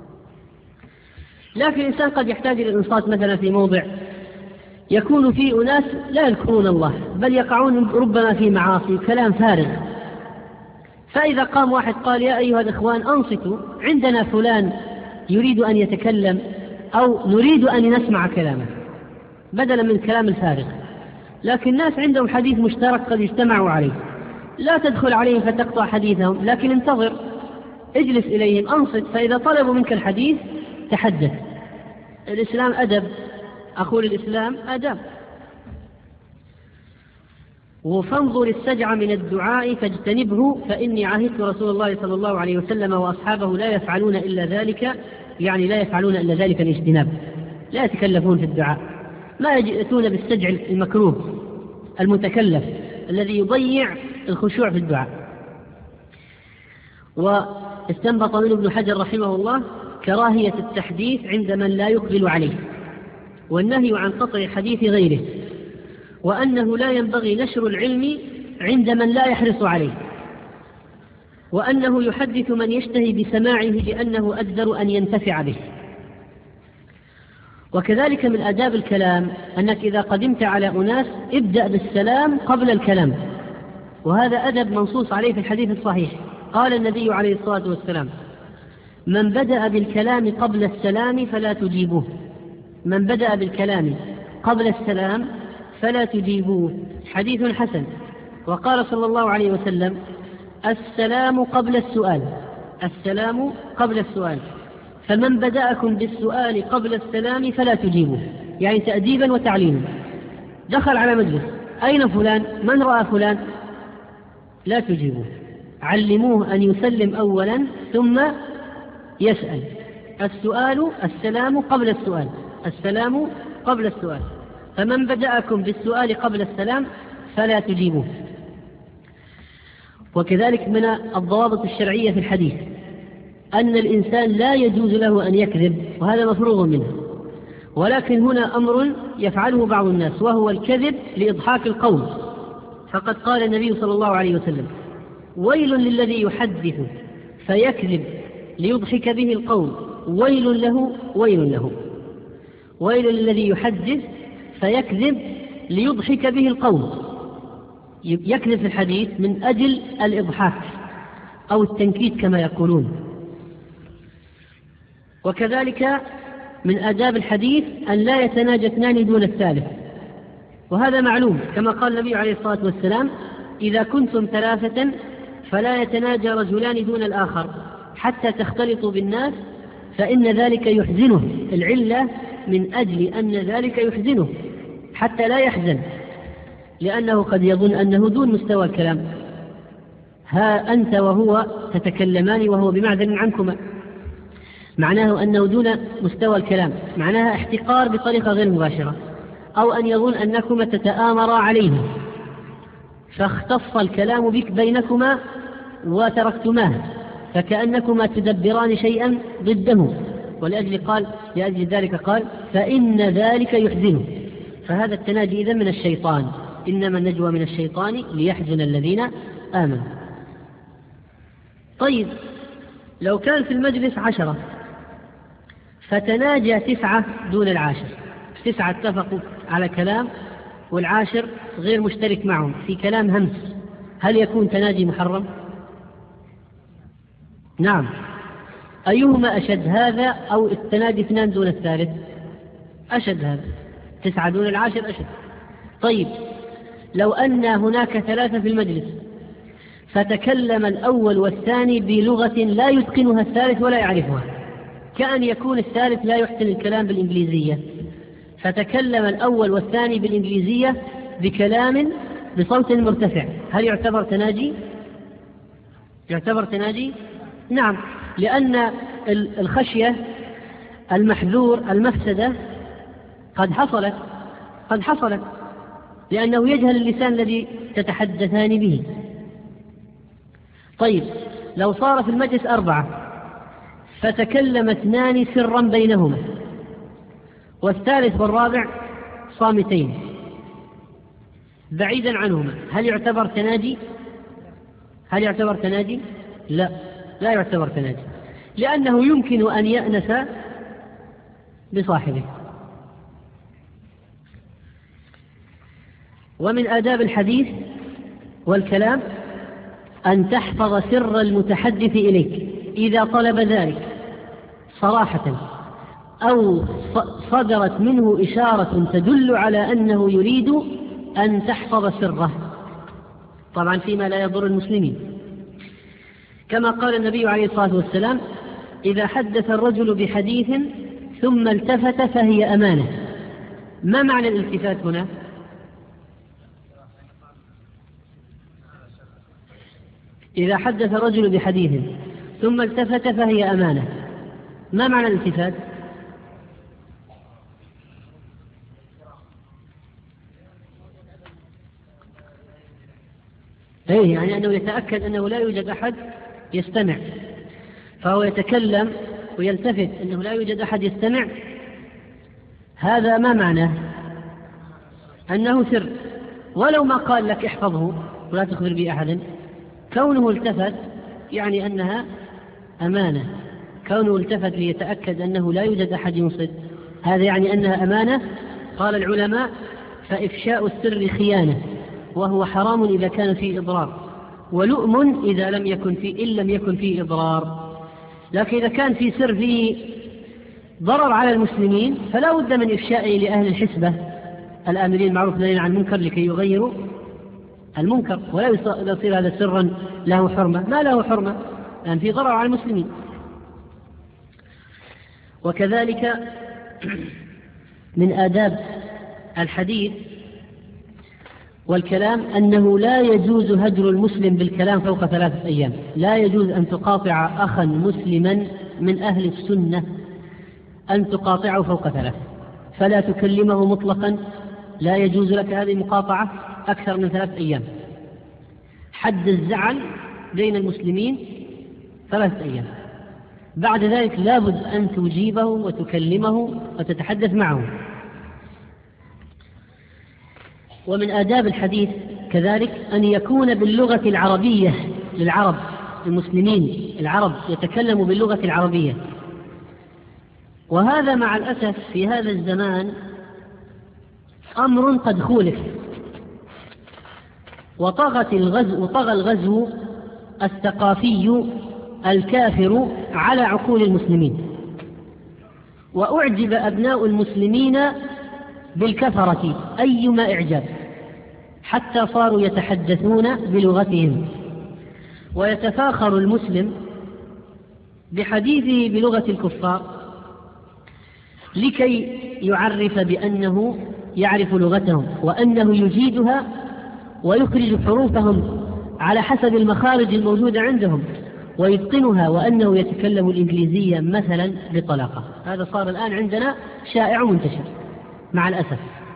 لكن الإنسان قد يحتاج إلى الإنصات مثلا في موضع يكون فيه أناس لا يذكرون الله، بل يقعون ربما في معاصي، كلام فارغ، فإذا قام واحد قال يا أيها الإخوان أنصتوا، عندنا فلان يريد أن يتكلم أو نريد أن نسمع كلامه، بدلا من كلام الفارغ. لكن الناس عندهم حديث مشترك قد اجتمعوا عليه، لا تدخل عليهم فتقطع حديثهم، لكن انتظر، اجلس إليهم، أنصت، فإذا طلبوا منك الحديث تحدث. الإسلام أدب، أقول الإسلام أدب. وفانظر السجع من الدعاء فاجتنبه فإني عهدت رسول الله صلى الله عليه وسلم وأصحابه لا يفعلون إلا ذلك، يعني لا يفعلون إلا ذلك الاجتناب، لا يتكلفون في الدعاء، ما يأتون بالسجع المكروه المتكلف الذي يضيع الخشوع في الدعاء. واستنبط منه ابن حجر رحمه الله كراهية التحديث عند من لا يقبل عليه، والنهي عن قطع حديث غيره، وأنه لا ينبغي نشر العلم عند من لا يحرص عليه، وأنه يحدث من يشتهي بسماعه لأنه أجدر أن ينتفع به. وكذلك من آداب الكلام أنك إذا قدمت على أناس ابدأ بالسلام قبل الكلام، وهذا أدب منصوص عليه في الحديث الصحيح. قال النبي عليه الصلاة والسلام من بدأ بالكلام قبل السلام فلا تجيبوه، من بدأ بالكلام قبل السلام فلا تجيبوه، حديث حسن. وقال صلى الله عليه وسلم: السلام قبل السؤال، السلام قبل السؤال، فمن بدأكم بالسؤال قبل السلام فلا تجيبوه، يعني تأديبا وتعليما. دخل على مجلس: أين فلان؟ من رأى فلان؟ لا تجيبوه، علموه أن يسلم أولا ثم يسأل. السلام قبل السؤال، السلام قبل السؤال، فمن بدأكم بالسؤال قبل السلام فلا تجيبوه. وكذلك من الضوابط الشرعية في الحديث أن الإنسان لا يجوز له أن يكذب، وهذا مفروغ منه، ولكن هنا أمر يفعله بعض الناس، وهو الكذب لإضحاك القوم. فقد قال النبي صلى الله عليه وسلم: ويل للذي يحدث فيكذب ليضحك به القوم، ويل له ويل له. ويل للذي يحدث فيكذب ليضحك به القوم، يكذب في الحديث من أجل الإضحاك أو التنكيت كما يقولون. وكذلك من آداب الحديث أن لا يتناجى اثنان دون الثالث، وهذا معلوم كما قال النبي عليه الصلاة والسلام: إذا كنتم ثلاثة فلا يتناجى رجلان دون الآخر حتى تختلطوا بالناس فإن ذلك يحزنه. العلة من أجل أن ذلك يحزنه حتى لا يحزن، لأنه قد يظن أنه دون مستوى الكلام. ها أنت وهو تتكلمان وهو بمعزل عنكما، معناه أنه دون مستوى الكلام، معناها احتقار بطريقة غير مباشرة، أو أن يظن أنكما تتآمرا عليه فاختص الكلام بك بينكما وتركتماه، فكأنكما تدبران شيئا ضده، لأجل ذلك قال: فإن ذلك يحزنه. فهذا التناجي إذن من الشيطان، إنما النجوى من الشيطان ليحزن الذين آمنوا. طيب، لو كان في المجلس 10 فتناجى 9 دون العاشر، 9 اتفقوا على كلام والعاشر غير مشترك معهم في كلام همس، هل يكون تناجي محرم؟ نعم. أيهما أشد، هذا أو التناجي 2 دون الثالث؟ أشد هذا، 9 دون العاشر أشد. طيب، لو أن هناك 3 في المجلس فتكلم الأول والثاني بلغة لا يتقنها الثالث ولا يعرفها، كأن يكون الثالث لا يحسن الكلام بالإنجليزية، فتكلم الأول والثاني بالإنجليزية بكلام بصوت مرتفع، هل يعتبر تناجي؟ يعتبر تناجي؟ نعم، لأن الخشية، المحذور، المفسدة قد حصلت لأنه يجهل اللسان الذي تتحدثان به. طيب، لو صار في المجلس 4 فتكلم 2 سرا بينهما والثالث والرابع صامتين بعيدا عنهما، هل يعتبر تناجي؟ لا يعتبر تناجي، لأنه يمكن أن يأنس بصاحبه. ومن آداب الحديث والكلام أن تحفظ سر المتحدث إليك إذا طلب ذلك صراحة، أو صدرت منه إشارة تدل على أنه يريد أن تحفظ سره، طبعا فيما لا يضر المسلمين، كما قال النبي عليه الصلاة والسلام: إذا حدث الرجل بحديث ثم التفت فهي أمانة. ما معنى الالتفات هنا؟ إذا حدث الرجل بحديث ثم التفت فهي أمانة، ما معنى الالتفات؟ يعني أنه يتأكد أنه لا يوجد أحد يستمع، فهو يتكلم ويلتفت أنه لا يوجد أحد يستمع. هذا ما معناه؟ أنه سر، ولو ما قال لك احفظه ولا تخبر به أحد، كونه التفت يعني أنها أمانة، كونه التفت ليتأكد أنه لا يوجد أحد ينصت، هذا يعني أنها أمانة. قال العلماء: فإفشاء السر خيانة، وهو حرام إذا كان فيه إضرار، ولؤم إذا لم يكن فيه إضرار. لكن إذا كان في سر فيه ضرر على المسلمين فلا بد من إفشائه لأهل الحسبة الآمرين بالمعروف والناهين عن المنكر لكي يغيروا المنكر، ولا يصير هذا سرا له حرمة، ما له حرمة لأن في ضرر على المسلمين. وكذلك من آداب الحديث والكلام أنه لا يجوز هجر المسلم بالكلام فوق 3 أيام. لا يجوز أن تقاطع أخا مسلما من أهل السنة أن تقاطعه فوق 3، فلا تكلمه مطلقا، لا يجوز لك هذه المقاطعة أكثر من 3 أيام. حد الزعل بين المسلمين 3 أيام، بعد ذلك لابد أن تجيبه وتكلمه وتتحدث معه. ومن آداب الحديث كذلك أن يكون باللغة العربية للعرب، المسلمين العرب يتكلموا باللغة العربية. وهذا مع الأسف في هذا الزمان أمر قد خولف، وطغى الغزو الثقافي الكافر على عقول المسلمين، وأعجب أبناء المسلمين بالكفرة أيما إعجاب، حتى صاروا يتحدثون بلغتهم، ويتفاخر المسلم بحديثه بلغة الكفار لكي يعرف بأنه يعرف لغتهم وأنه يجيدها ويخرج حروفهم على حسب المخارج الموجودة عندهم ويتقنها، وأنه يتكلم الإنجليزية مثلا بطلاقة. هذا صار الآن عندنا شائع ومنتشر مع الأسف.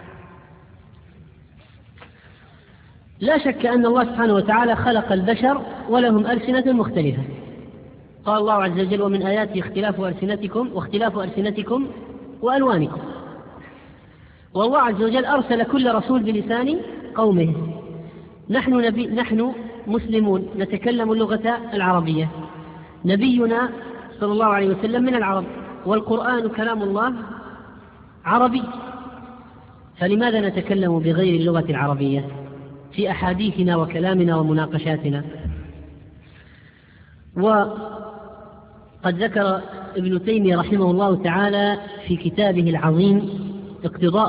لا شك أن الله سبحانه وتعالى خلق البشر ولهم ألسنة مختلفة. قال الله عز وجل: ومن آياته اختلاف ألسنتكم وألوانكم. والله عز وجل أرسل كل رسول بلسان قومه. نحن مسلمون نتكلم اللغة العربية، نبينا صلى الله عليه وسلم من العرب، والقرآن كلام الله عربي، فلماذا نتكلم بغير اللغة العربية في أحاديثنا وكلامنا ومناقشاتنا؟ وقد ذكر ابن تيمية رحمه الله تعالى في كتابه العظيم اقتضاء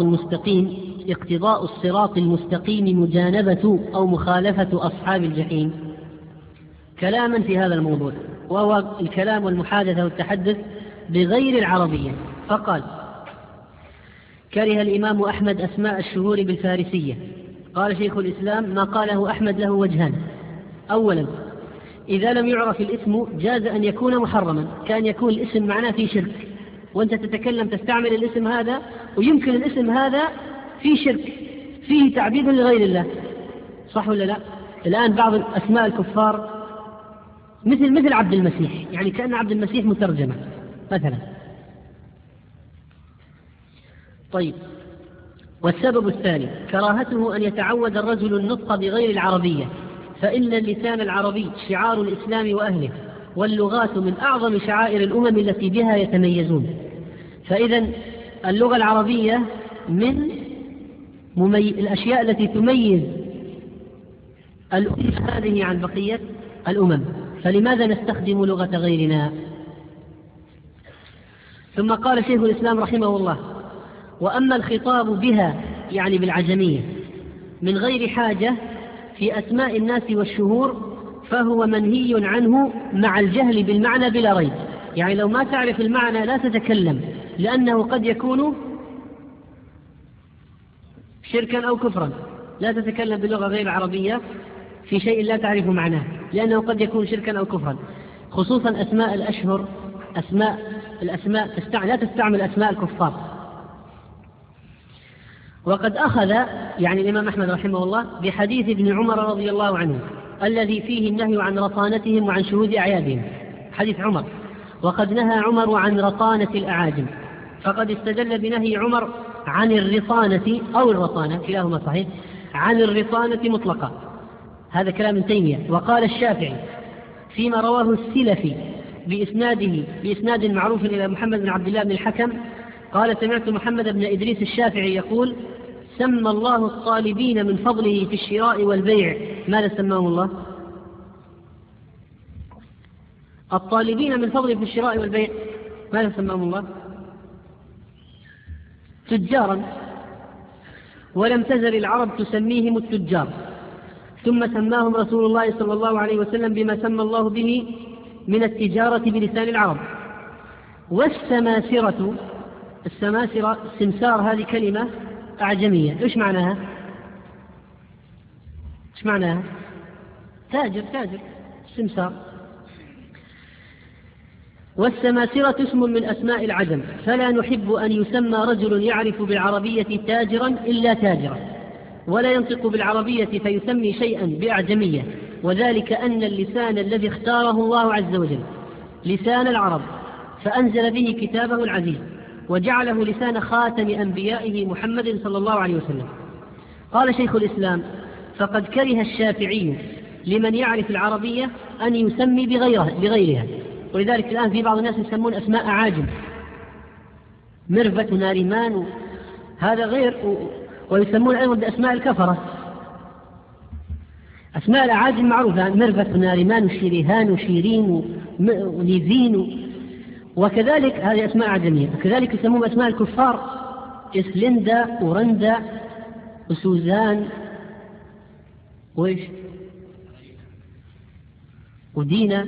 الصراط المستقيم مجانبة أو مخالفة أصحاب الجحيم كلاما في هذا الموضوع، وهو الكلام والمحادثة والتحدث بغير العربية. فقال: كره الإمام أحمد أسماء الشهور بالفارسية. قال شيخ الإسلام: ما قاله أحمد له وجهان. أولا، إذا لم يعرف الاسم جاز أن يكون محرما، كان يكون الاسم معناه في شرك، وأنت تتكلم تستعمل الاسم هذا، ويمكن الاسم هذا في شرك، فيه تعبيد لغير الله، صح ولا لا؟ الآن بعض أسماء الكفار مثل عبد المسيح، يعني كأن عبد المسيح مترجمة مثلا. طيب، والسبب الثاني كراهته أن يتعود الرجل النطق بغير العربية، فإن اللسان العربي شعار الإسلام وأهله، واللغات من أعظم شعائر الأمم التي بها يتميزون. فإذا اللغة العربية من الأشياء التي تميز الأمة هذه عن بقية الأمم، فلماذا نستخدم لغة غيرنا؟ ثم قال شيخ الإسلام رحمه الله: وأما الخطاب بها، يعني بالعجمية، من غير حاجة في أسماء الناس والشهور فهو منهي عنه مع الجهل بالمعنى بلا ريب. يعني لو ما تعرف المعنى لا تتكلم، لأنه قد يكون شركا أو كفرا. لا تتكلم باللغة غير العربية في شيء لا تعرف معناه، لأنه قد يكون شركا أو كفرا. خصوصا أسماء الأشهر، لا تستعمل أسماء الكفار. وقد أخذ يعني الإمام أحمد رحمه الله بحديث ابن عمر رضي الله عنه الذي فيه النهي عن رطانتهم وعن شهود أعيادهم، حديث عمر. وقد نهى عمر عن رطانة الأعاجم، فقد استدل بنهي عمر عن الرطانة أو الرطانة، كلاهما صحيح، عن الرطانة مطلقة. هذا كلام ابن تيمية. وقال الشافعي فيما رواه السلفي بإسناد معروف إلى محمد بن عبد الله بن الحكم قال: سمعت محمد بن إدريس الشافعي يقول: سمى الله الطالبين من فضله في الشراء والبيع. ماذا سماهم الله؟ الطالبين من فضله في الشراء والبيع، ماذا سماهم الله؟ تجارا. ولم تزل العرب تسميهم التجار، ثم سماهم رسول الله صلى الله عليه وسلم بما سمى الله به من التجارة بلسان العرب. والسماسرة، السماسرة سمسار، هذه كلمة أعجمية. إيش معناها؟ إيش معناها؟ تاجر سمسار. والسماسرة اسم من أسماء العجم، فلا نحب أن يسمى رجل يعرف بالعربية تاجرا إلا تاجرا، ولا ينطق بالعربية فيسمي شيئا بأعجمية، وذلك أن اللسان الذي اختاره الله عز وجل لسان العرب، فأنزل به كتابه العزيز، وجعله لسان خاتم أنبيائه محمد صلى الله عليه وسلم. قال شيخ الإسلام: فقد كره الشافعي لمن يعرف العربية أن يسمي بغيرها. ولذلك الآن في بعض الناس يسمون أسماء عاجم، مرفة نارمان، هذا غير، ويسمون أيضا بأسماء الكفرة. أسماء الأعاجم معروفة: مرفة نارمان وشيريهان وشيرين ونيزين، وكذلك هذه أسماء عجمية. وكذلك يسمون أسماء الكفار: إسلندا ورندا وسوزان وإيش ودينا،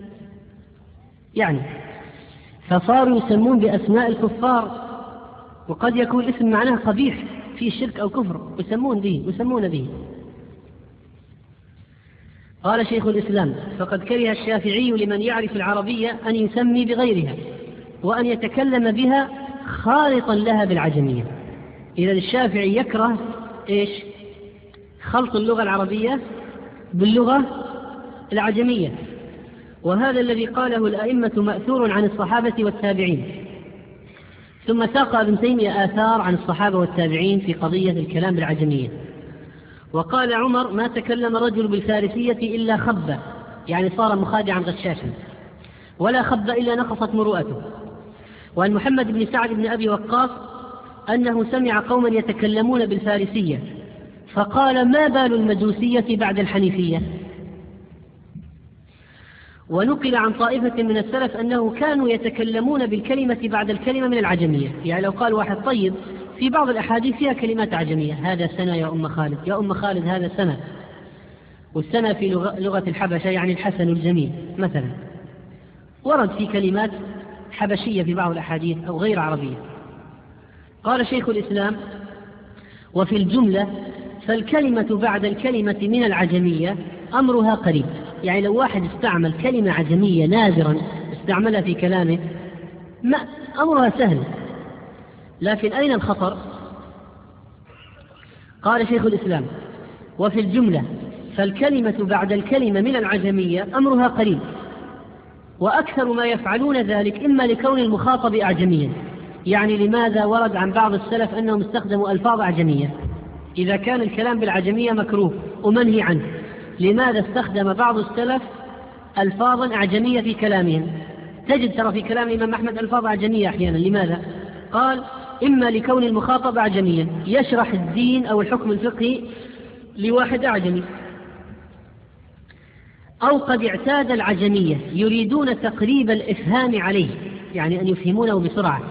يعني فصاروا يسمون بأسماء الكفار، وقد يكون الاسم معناه قبيح فيه شرك أو كفر، يسمون به. قال شيخ الإسلام: فقد كره الشافعي لمن يعرف العربية أن يسمي بغيرها، وأن يتكلم بها خالطا لها بالعجمية. إذا الشافعي يكره إيش؟ خلط اللغة العربية باللغة العجمية. وهذا الذي قاله الأئمة مأثور عن الصحابة والتابعين. ثم ساق ابن تيمية آثار عن الصحابة والتابعين في قضية الكلام بالعجمية. وقال عمر: ما تكلم رجل بالفارسية إلا خب، يعني صار مخادعا غشاشا، ولا خب إلا نقصت مروءته. وعن محمد بن سعد بن أبي وقاص أنه سمع قوما يتكلمون بالفارسية فقال: ما بال المجوسية بعد الحنيفية؟ ونقل عن طائفة من السلف أنه كانوا يتكلمون بالكلمة بعد الكلمة من العجمية. يعني لو قال واحد: طيب في بعض الأحاديث فيها كلمات عجمية، هذا سنة يا أم خالد، يا أم خالد هذا سنة، والسنة في لغة الحبشة يعني الحسن الجميل مثلا، ورد في كلمات حبشية في بعض الأحاديث أو غير عربية. قال شيخ الإسلام: وفي الجملة فالكلمة بعد الكلمة من العجمية أمرها قريب. يعني لو واحد استعمل كلمة عجمية نادرا استعملها في كلامه ما أمرها سهل، لكن أين الخطر؟ قال شيخ الإسلام: وفي الجملة فالكلمة بعد الكلمة من العجمية أمرها قريب، وأكثر ما يفعلون ذلك إما لكون المخاطب أعجميا. يعني لماذا ورد عن بعض السلف أنهم استخدموا ألفاظ أعجمية إذا كان الكلام بالعجمية مكروه ومنهي عنه؟ لماذا استخدم بعض السلف ألفاظا أعجمية في كلامهم؟ تجد ترى في كلام الإمام أحمد ألفاظ أعجمية أحيانا. لماذا؟ قال: إما لكون المخاطب أعجميا يشرح الدين أو الحكم الفقهي لواحد أعجمي، أو قد اعتاد العجمية يريدون تقريب الإفهام عليه، يعني أن يفهمونه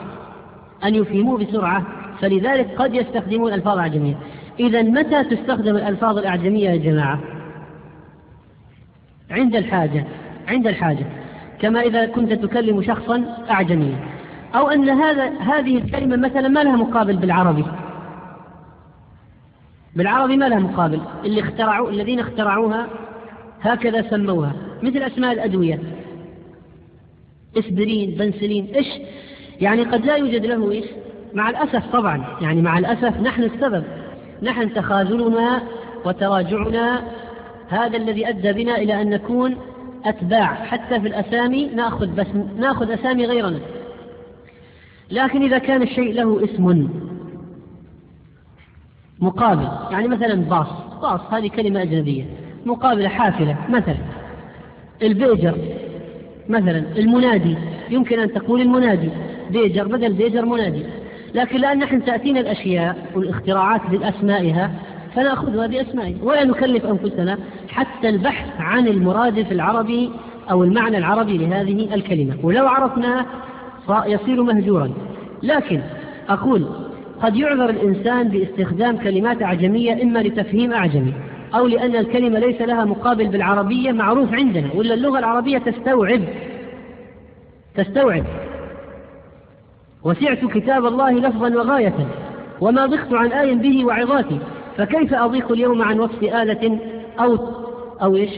بسرعة، فلذلك قد يستخدمون ألفاظ أعجمية. إذا متى تستخدم الألفاظ الأعجمية يا جماعة؟ عند الحاجة، كما إذا كنت تكلم شخصا أعجميا، أو أن هذه الكلمة مثلا ما لها مقابل بالعربي ما لها مقابل، الذين اخترعوها هكذا سموها، مثل أسماء الأدوية: إسبرين، بنسلين، إيش يعني قد لا يوجد له إيش. مع الأسف طبعا، يعني مع الأسف نحن السبب، نحن تخاذلنا وتراجعنا هذا الذي أدى بنا إلى أن نكون أتباع، حتى في الأسامي نأخذ أسامي غيرنا. لكن إذا كان الشيء له اسم مقابل، يعني مثلا باص هذه كلمة أجنبية مقابلة حافلة مثلا، البيجر مثلا، المنادي يمكن أن تقول المنادي بيجر بدل بيجر منادي. لكن لأن نحن تأتينا الأشياء والاختراعات بأسمائها فنأخذها بأسمائها، ولا نكلف أنفسنا حتى البحث عن المرادف العربي أو المعنى العربي لهذه الكلمة، ولو عرفناه يصير مهجورا. لكن أقول قد يعذر الإنسان باستخدام كلمات أعجمية إما لتفهيم أعجمي أو لأن الكلمة ليس لها مقابل بالعربية معروف عندنا، ولا اللغة العربية تستوعب. وسعت كتاب الله لفظا وغاية وما ضخت عن آي به وعظاتي، فكيف أضيق اليوم عن وصف آلة أو إيش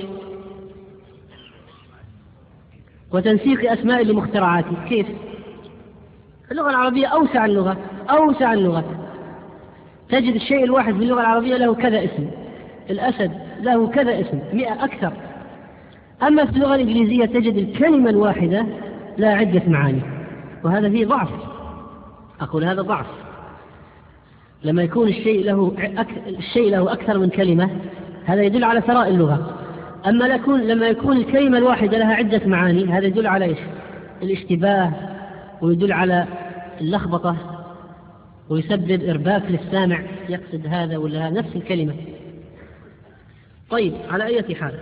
وتنسيق أسماء لمخترعاتي؟ كيف؟ اللغة العربية أوسع اللغة. تجد الشيء الواحد في اللغة العربية له كذا اسم، الأسد له كذا اسم 100 أكثر. أما في اللغة الإنجليزية تجد الكلمة الواحدة لا عدة معاني، وهذا فيه ضعف. أقول هذا ضعف. لما يكون الشيء له أكثر من كلمة هذا يدل على ثراء اللغة. أما لما يكون الكلمة الواحدة لها عدة معاني هذا يدل على إيش؟ الاشتباه، ويدل على اللخبطة، ويسبب إرباك للسامع يقصد هذا ولا هذا نفس الكلمة. طيب، على أي حال،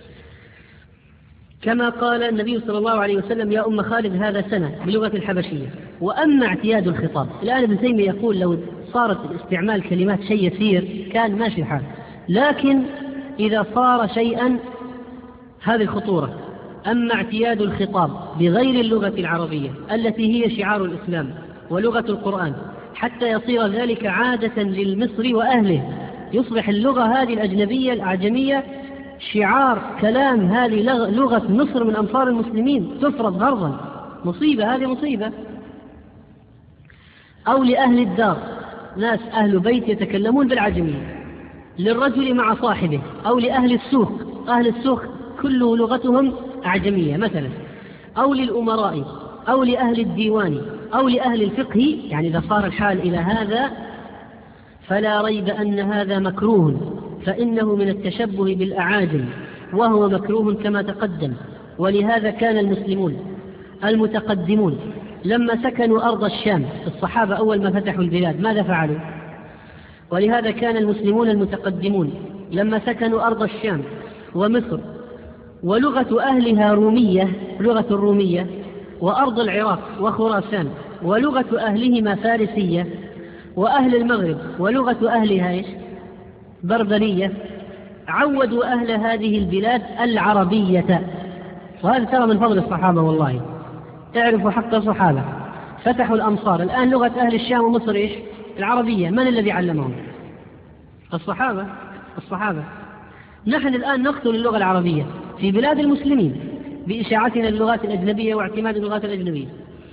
كما قال النبي صلى الله عليه وسلم: يا أم خالد هذا سنة بلغة الحبشية. وأما اعتياد الخطاب، الآن ابن تيمية يقول لو صارت استعمال كلمات شيء يسير كان ماشي الحال، لكن إذا صار شيئا هذه الخطورة. أما اعتياد الخطاب بغير اللغة العربية التي هي شعار الإسلام ولغة القرآن حتى يصير ذلك عادة للمصري وأهله، يصبح اللغة هذه الأجنبية الأعجمية شعار كلام، هذه لغة مصر من أمصار المسلمين تفرض غرضا، مصيبة، هذه مصيبة. أو لأهل الدار، ناس أهل بيت يتكلمون بالعجمية، للرجل مع صاحبه، أو لأهل السوق، أهل السوق كل لغتهم أعجمية مثلا، أو للأمراء، أو لأهل الديوان، أو لأهل الفقه. يعني إذا صار الحال إلى هذا فلا ريب أن هذا مكروه، فإنه من التشبه بالأعاجم، وهو مكروه كما تقدم. ولهذا كان المسلمون المتقدمون لما سكنوا أرض الشام، الصحابة أول ما فتحوا البلاد ماذا فعلوا؟ ولهذا كان المسلمون المتقدمون لما سكنوا أرض الشام ومصر ولغة أهلها رومية، لغة الرومية، وأرض العراق وخراسان ولغة أهلهما فارسية، وأهل المغرب ولغة أهلها إيش؟ بربرية، عودوا أهل هذه البلاد العربية. وهذا ترى من فضل الصحابة، والله تعرفوا حق الصحابة فتحوا الأمصار. الآن لغة أهل الشام ومصر إيش؟ العربية. من الذي علمهم؟ الصحابة. نحن الآن نقتل اللغة العربية في بلاد المسلمين بإشاعتنا اللغات الأجنبية واعتماد اللغات الأجنبية.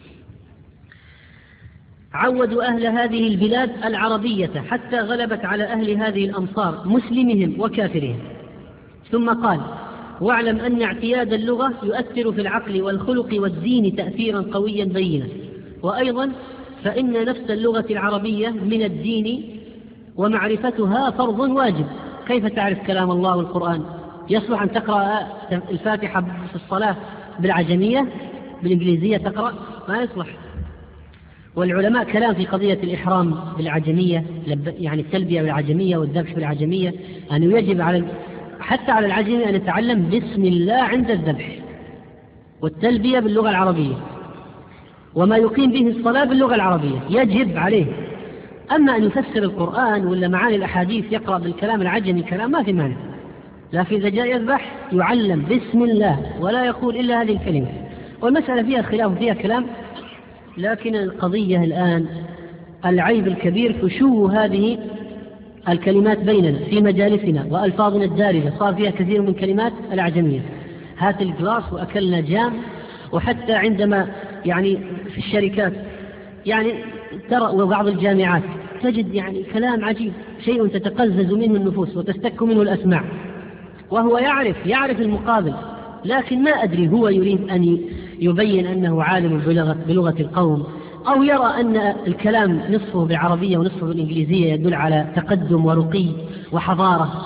عودوا أهل هذه البلاد العربية حتى غلبت على أهل هذه الأمصار مسلمهم وكافرهم. ثم قال: واعلم أن اعتياد اللغة يؤثر في العقل والخلق والدين تأثيرا قويا بينا. وأيضا فإن نفس اللغة العربية من الدين ومعرفتها فرض واجب. كيف تعرف كلام الله والقرآن؟ يصلح أن تقرأ الفاتحة في الصلاة بالعجمية، بالإنجليزية تقرأ؟ ما يصلح. والعلماء كلام في قضية الإحرام بالعجمية، يعني التلبية بالعجمية والذبح بالعجمية، أنه يجب حتى على العجمي أن يتعلم بسم الله عند الذبح، والتلبية باللغة العربية، وما يقيم به الصلاة باللغة العربية يجب عليه. أما أن يفسر القرآن ولا معاني الأحاديث يقرأ بالكلام العجمي كلام ما في معنى. لكن إذا جاء يذبح يعلم بسم الله ولا يقول إلا هذه الكلمة. والمسألة فيها خلاف وفيها كلام، لكن القضية الآن العيب الكبير فشو هذه الكلمات بيننا في مجالسنا وألفاظنا الدارجة، صار فيها كثير من كلمات الأعجمية. هات الجلاس وأكلنا جام. وحتى عندما يعني في الشركات يعني ترى وبعض الجامعات تجد يعني كلام عجيب، شيء تتقزز منه النفوس وتستك منه الأسماع، وهو يعرف المقابل، لكن ما أدري هو يريد أن يبين أنه عالم بلغة القوم، أو يرى أن الكلام نصفه بالعربية ونصفه بالإنجليزية يدل على تقدم ورقي وحضارة.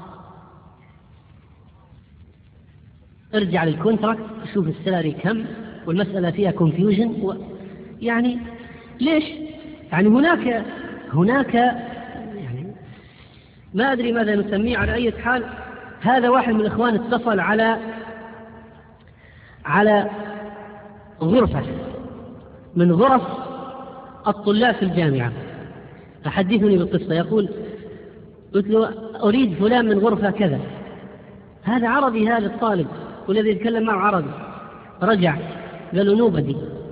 ارجع للكونتراكت شوف السلاري كم، والمسألة فيها كونفيوجن. يعني ليش؟ يعني هناك يعني ما أدري ماذا نسميه. على أي حال، هذا واحد من الإخوان اتصل على غرفة من غرف الطلاب في الجامعة، فحدثني بالقصة. يقول قلت له أريد فلان من غرفة كذا، هذا عربي هذا الطالب والذي يتكلم معه عربي. رجع قال له نوبدي.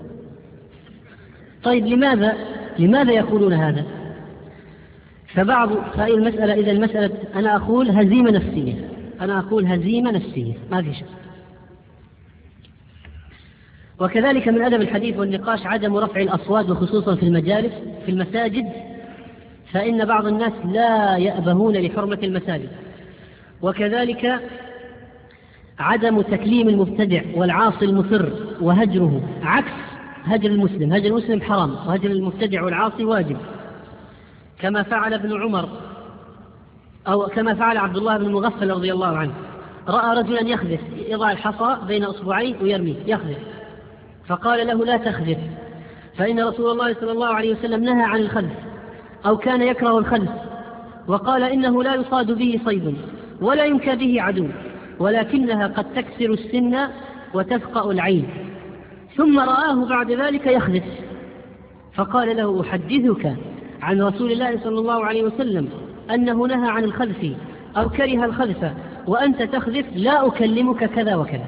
طيب لماذا يقولون هذا؟ فهي المسألة إذا المسألة أنا أقول هزيمة نفسية ما في شيء. وكذلك من أدب الحديث والنقاش عدم رفع الأصوات وخصوصا في المجالس في المساجد، فإن بعض الناس لا يأبهون لحرمة المساجد. وكذلك عدم تكليم المبتدع والعاصي المصر وهجره عكس هجر المسلم. هجر المسلم حرام وهجر المبتدع والعاصي واجب، كما فعل ابن عمر أو كما فعل عبد الله بن مغفل رضي الله عنه. رأى رجلا يخذف، يضع الحصى بين أصبعيه ويرميه يخذف، فقال له لا تخذف، فإن رسول الله صلى الله عليه وسلم نهى عن الخذف أو كان يكره الخذف، وقال إنه لا يصاد به صيد ولا ينكى به عدو، ولكنها قد تكسر السن وتفقأ العين. ثم رآه بعد ذلك يخذف، فقال له أحدثك عن رسول الله صلى الله عليه وسلم أنه نهى عن الخذف أو كره الخذف وأنت تخذف؟ لا أكلمك كذا وكذا.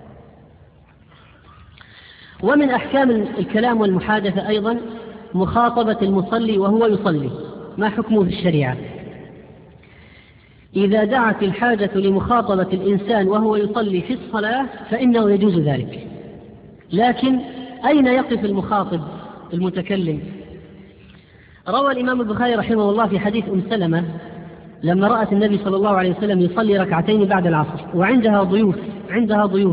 ومن أحكام الكلام والمحادثة أيضا مخاطبة المصلي وهو يصلي. ما حكمه في الشريعة؟ إذا دعت الحاجة لمخاطبة الإنسان وهو يصلي في الصلاة فإنه يجوز ذلك، لكن أين يقف المخاطب المتكلم؟ روى الإمام البخاري رحمه الله في حديث أم سلمة لما رأت النبي صلى الله عليه وسلم يصلي ركعتين بعد العصر وعندها ضيوف،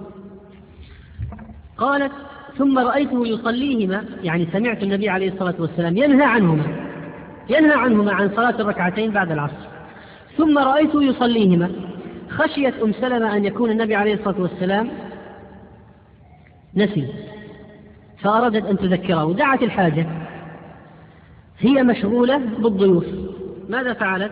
قالت ثم رأيته يصليهما، يعني سمعت النبي عليه الصلاة والسلام ينهى عنهما عن صلاة الركعتين بعد العصر، ثم رأيته يصليهما. خشيت أم سلمة أن يكون النبي عليه الصلاة والسلام نسي، فأرادت أن تذكره ودعت الحاجة، هي مشغولة بالضيوف. ماذا فعلت؟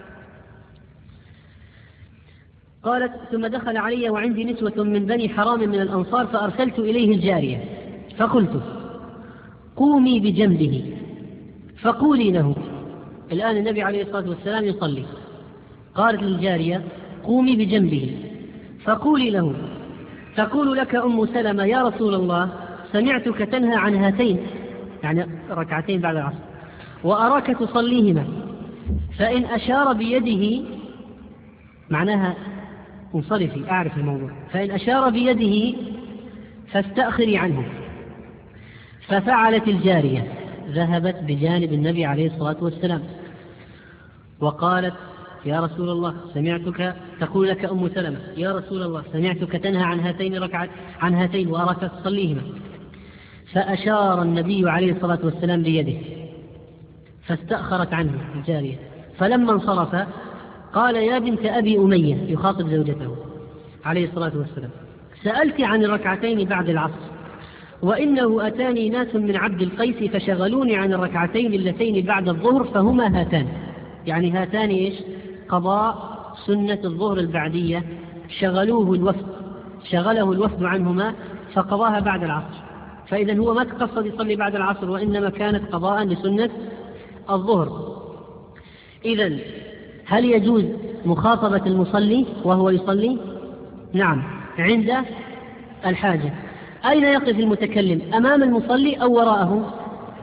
قالت ثم دخل علي وعندي نسوة من بني حرام من الأنصار فأرسلت إليه الجارية فقلت قومي بجنبه فقولي له. الآن النبي عليه الصلاة والسلام يصلي، قالت للجارية قومي بجنبه فقولي له، تقول لك أم سلمة يا رسول الله سمعتك تنهى عن هاتين، يعني ركعتين بعد العصر، وأراك تصليهما، فإن أشار بيده، معناها انصرفي أعرف الموضوع، فإن أشار بيده فاستأخري عنه. ففعلت الجارية، ذهبت بجانب النبي عليه الصلاة والسلام وقالت يا رسول الله سمعتك تقول لك أم سلمة يا رسول الله سمعتك تنهى عن هاتين وأراك تصليهما. فأشار النبي عليه الصلاة والسلام بيده فاستأخرت عنه الجارية، فلما انصرف قال يا بنت أبي أمية، يخاطب زوجته عليه الصلاة والسلام، سألت عن الركعتين بعد العصر وإنه أتاني ناس من عبد القيس فشغلوني عن الركعتين اللتين بعد الظهر فهما هاتان، يعني هاتان إيش؟ قضاء سنة الظهر البعدية، شغله الوفد عنهما فقضاها بعد العصر. فإذا هو ما تقصد يصلي بعد العصر وإنما كانت قضاء لسنة الظهر. إذن هل يجوز مخاطبة المصلي وهو يصلي؟ نعم، عند الحاجة. أين يقف المتكلم؟ أمام المصلي أو وراءه؟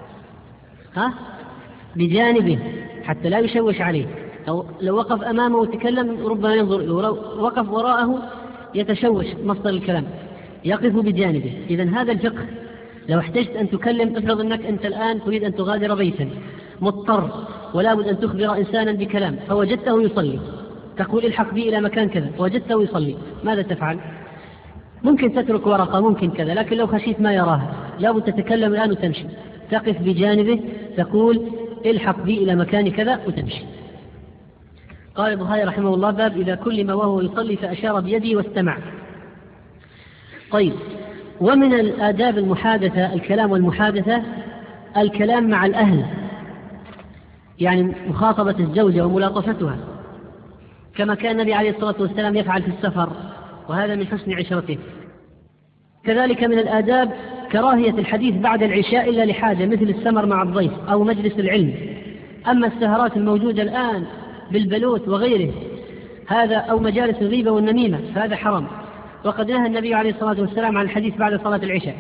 بجانبه حتى لا يشوش عليه. لو وقف أمامه وتكلم ربما ينظر، لو وقف وراءه يتشوش مصدر الكلام، يقف بجانبه. إذن هذا الفقه. لو احتجت أن تكلم، افرض أنك أنت الآن تريد أن تغادر بيتا مضطر ولا بد أن تخبر إنسانا بكلام فوجدته يصلي، تقول الحق بي إلى مكان كذا، وجدته يصلي، ماذا تفعل؟ ممكن تترك ورقة، ممكن كذا، لكن لو خشيت ما يراها لا بد تتكلم الآن وتمشي، تقف بجانبه تقول الحق بي إلى مكان كذا وتمشي. قال البخاري رحمه الله باب إذا كلم وهو يصلي فأشار بيده واستمع. طيب، ومن الآداب المحادثة الكلام والمحادثة الكلام مع الأهل، يعني مخاطبة الزوجة وملاطفتها كما كان النبي عليه الصلاة والسلام يفعل في السفر، وهذا من حسن عشرته. كذلك من الآداب كراهية الحديث بعد العشاء إلا لحاجة، مثل السمر مع الضيف أو مجلس العلم، أما السهرات الموجودة الآن بالبلوت وغيره هذا أو مجالس الغيبة والنميمة فهذا حرام، وقد نهى النبي عليه الصلاة والسلام عن الحديث بعد صلاة العشاء.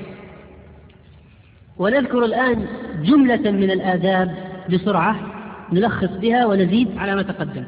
ونذكر الآن جملة من الآداب بسرعة نلخص بها ونزيد على ما تقدم.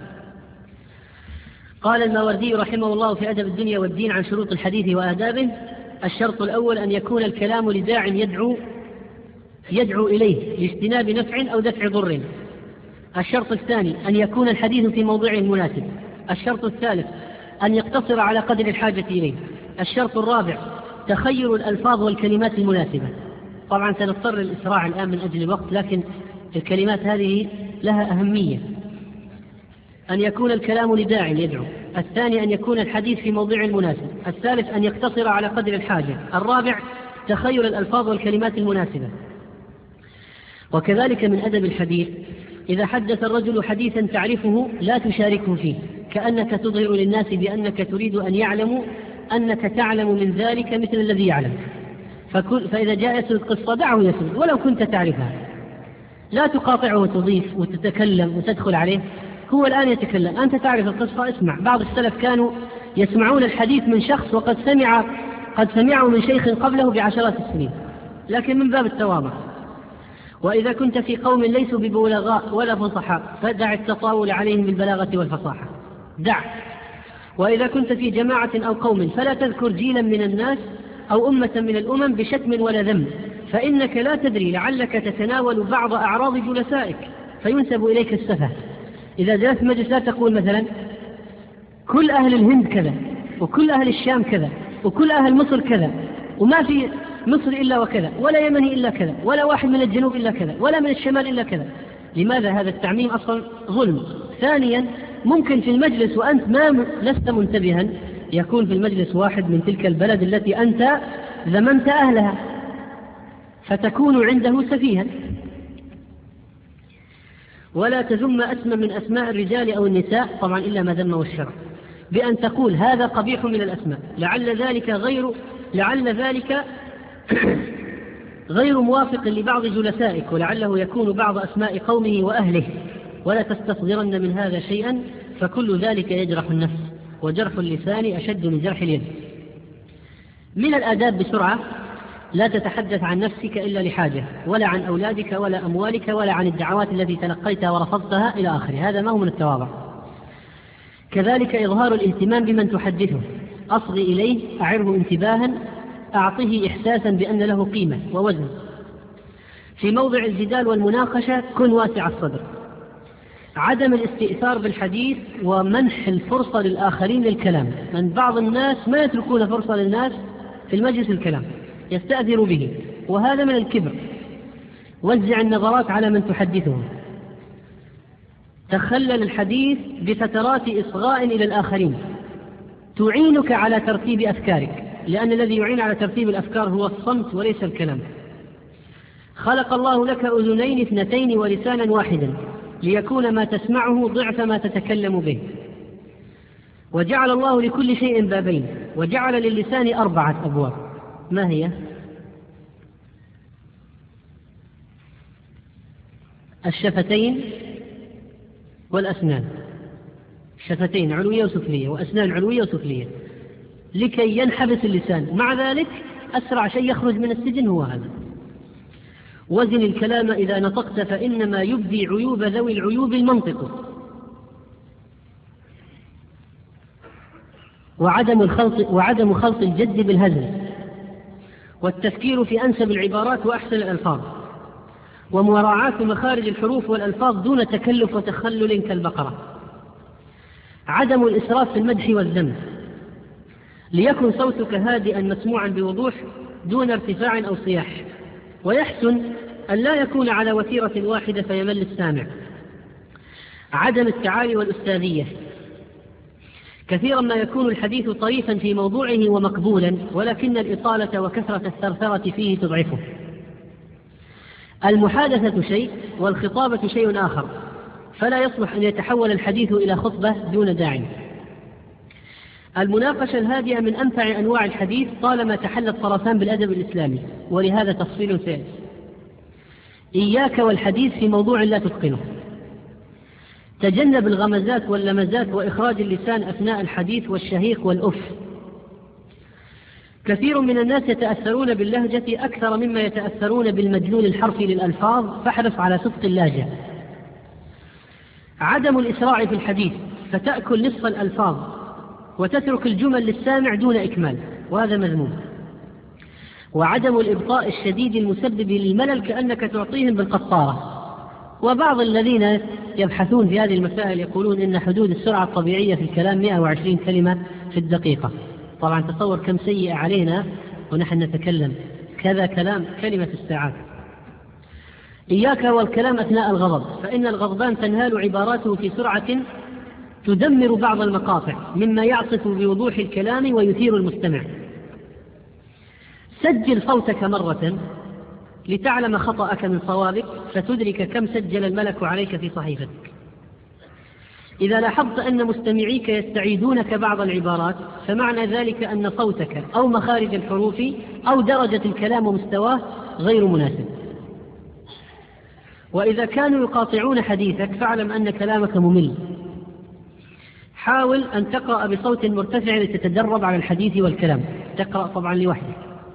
قال الماوردي رحمه الله في أدب الدنيا والدين عن شروط الحديث وآدابه: الشرط الأول أن يكون الكلام لداع يدعو إليه لاجتناب نفع أو دفع ضر. الشرط الثاني أن يكون الحديث في موضعه المناسب. الشرط الثالث أن يقتصر على قدر الحاجة إليه. الشرط الرابع تخير الألفاظ والكلمات المناسبة. طبعا سنضطر للإسراع الآن من أجل الوقت، لكن الكلمات هذه لها أهمية. أن يكون الكلام لداع يدعو. الثاني أن يكون الحديث في موضع المناسب. الثالث أن يقتصر على قدر الحاجة. الرابع تخير الألفاظ والكلمات المناسبة. وكذلك من أدب الحديث إذا حدث الرجل حديثا تعرفه لا تشاركه فيه، كأنك تظهر للناس بأنك تريد أن يعلموا أنك تعلم من ذلك مثل الذي يعلم. فإذا جاء يسرد قصة دعه يسرد ولو كنت تعرفها، لا تقاطعه وتضيف وتتكلم وتدخل عليه. هو الآن يتكلم، أنت تعرف القصة، اسمع. بعض السلف كانوا يسمعون الحديث من شخص وقد سمعوا من شيخ قبله بعشرات السنين، لكن من باب التواضع. وإذا كنت في قوم ليسوا ببلغاء ولا فصحاء فدع التطاول عليهم بالبلاغة والفصاحة، دع. وإذا كنت في جماعة أو قوم فلا تذكر جيلا من الناس أو أمة من الأمم بشتم ولا ذم، فإنك لا تدري لعلك تتناول بعض أعراض جلسائك فينسب إليك السفه. إذا جلست مجلس لا تقول مثلا كل أهل الهند كذا وكل أهل الشام كذا وكل أهل مصر كذا، وما في مصر إلا وكذا، ولا يمني إلا كذا، ولا واحد من الجنوب إلا كذا، ولا من الشمال إلا كذا. لماذا؟ هذا التعميم أصلا ظلم. ثانيا ممكن في المجلس وأنت ما لست منتبها يكون في المجلس واحد من تلك البلد التي أنت ذممت أهلها فتكون عنده سفيها. ولا تذم اسما من أسماء الرجال أو النساء، طبعا إلا ما ذمه الشرع، بأن تقول هذا قبيح من الأسماء لعل ذلك غير موافق لبعض جلسائك، ولعله يكون بعض أسماء قومه وأهله، ولا تستصغرن من هذا شيئا، فكل ذلك يجرح النفس، وجرح اللسان أشد من جرح اليد. من الآداب بسرعة: لا تتحدث عن نفسك إلا لحاجة، ولا عن أولادك ولا أموالك ولا عن الدعوات التي تلقيتها ورفضتها إلى آخره، هذا ما هو من التواضع. كذلك إظهار الاهتمام بمن تحدثه: أصغي إليه، أعره انتباها، أعطه إحساسا بأن له قيمة ووزن. في موضع الجدال والمناقشة كن واسع الصدر. عدم الاستئثار بالحديث ومنح الفرصة للآخرين للكلام. من بعض الناس ما يتركون فرصة للناس في المجلس الكلام، يستأثر به، وهذا من الكبر. وزع النظرات على من تحدثهم. تخلل الحديث بفترات إصغاء إلى الآخرين تعينك على ترتيب أفكارك، لأن الذي يعين على ترتيب الأفكار هو الصمت وليس الكلام. خلق الله لك أذنين اثنتين ولسانا واحدا ليكون ما تسمعه ضعف ما تتكلم به. وجعل الله لكل شيء بابين، وجعل للسان 4 أبواب. ما هي؟ الشفتين والأسنان. شفتين علوية وسفلية، وأسنان علوية وسفلية، لكي ينحبس اللسان. مع ذلك أسرع شيء يخرج من السجن هو هذا. وزن الكلام إذا نطقت، فإنما يبدي عيوب ذوي العيوب المنطق. وعدم خلط الجد بالهزل، والتفكير في أنسب العبارات وأحسن الألفاظ، ومراعاة مخارج الحروف والألفاظ دون تكلف وتخلل كالبقرة. عدم الإسراف في المدح والذم، ليكن صوتك هادئا مسموعا بوضوح دون ارتفاع أو صياح، ويحسن أن لا يكون على وتيرة واحدة فيمل السامع. عدم التعالي والأستاذية، كثيرا ما يكون الحديث طريفا في موضوعه ومقبولا، ولكن الإطالة وكثرة الثرثرة فيه تضعفه. المحادثة شيء والخطابة شيء آخر، فلا يصلح أن يتحول الحديث إلى خطبة دون داعي. المناقشة الهادئة من أنفع أنواع الحديث طالما تحلت طرفان بالأدب الإسلامي، ولهذا تفصيل سياسي. إياك والحديث في موضوع لا تتقنه، تجنب الغمزات واللمزات وإخراج اللسان أثناء الحديث والشهيق والأف. كثير من الناس يتأثرون باللهجة أكثر مما يتأثرون بالمدلول الحرفي للألفاظ، فاحرص على صدق اللهجة. عدم الإسراع في الحديث فتأكل نصف الألفاظ وتترك الجمل للسامع دون إكمال، وهذا مذموم. وعدم الإبطاء الشديد المسبب للملل كأنك تعطيهم بالقطارة. وبعض الذين يبحثون في هذه المسائل يقولون إن حدود السرعة الطبيعية في الكلام 120 كلمة في الدقيقة. طبعا تصور كم سيئة علينا ونحن نتكلم كذا كلام كلمة الساعات. إياك والكلام أثناء الغضب، فإن الغضبان تنهال عباراته في سرعة تدمر بعض المقاطع مما يعصف بوضوح الكلام ويثير المستمع. سجل صوتك مرة لتعلم خطأك من صوابك، فتدرك كم سجل الملك عليك في صحيفتك. إذا لاحظت أن مستمعيك يستعيدونك بعض العبارات، فمعنى ذلك أن صوتك أو مخارج الحروف أو درجة الكلام ومستواه غير مناسب. وإذا كانوا يقاطعون حديثك فاعلم أن كلامك ممل. حاول أن تقرأ بصوت مرتفع لتتدرب على الحديث والكلام، تقرأ طبعا لوحدك.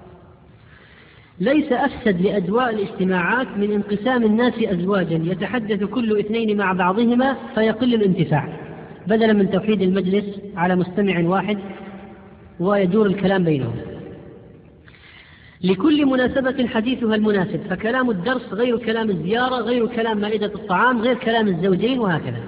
ليس أفسد لأدواء الاجتماعات من انقسام الناس أزواجا يتحدث كل اثنين مع بعضهما فيقل الانتفاع، بدلا من توحيد المجلس على مستمع واحد ويدور الكلام بينهم. لكل مناسبة حديثها المناسب، فكلام الدرس غير كلام الزيارة، غير كلام مائدة الطعام، غير كلام الزوجين، وهكذا.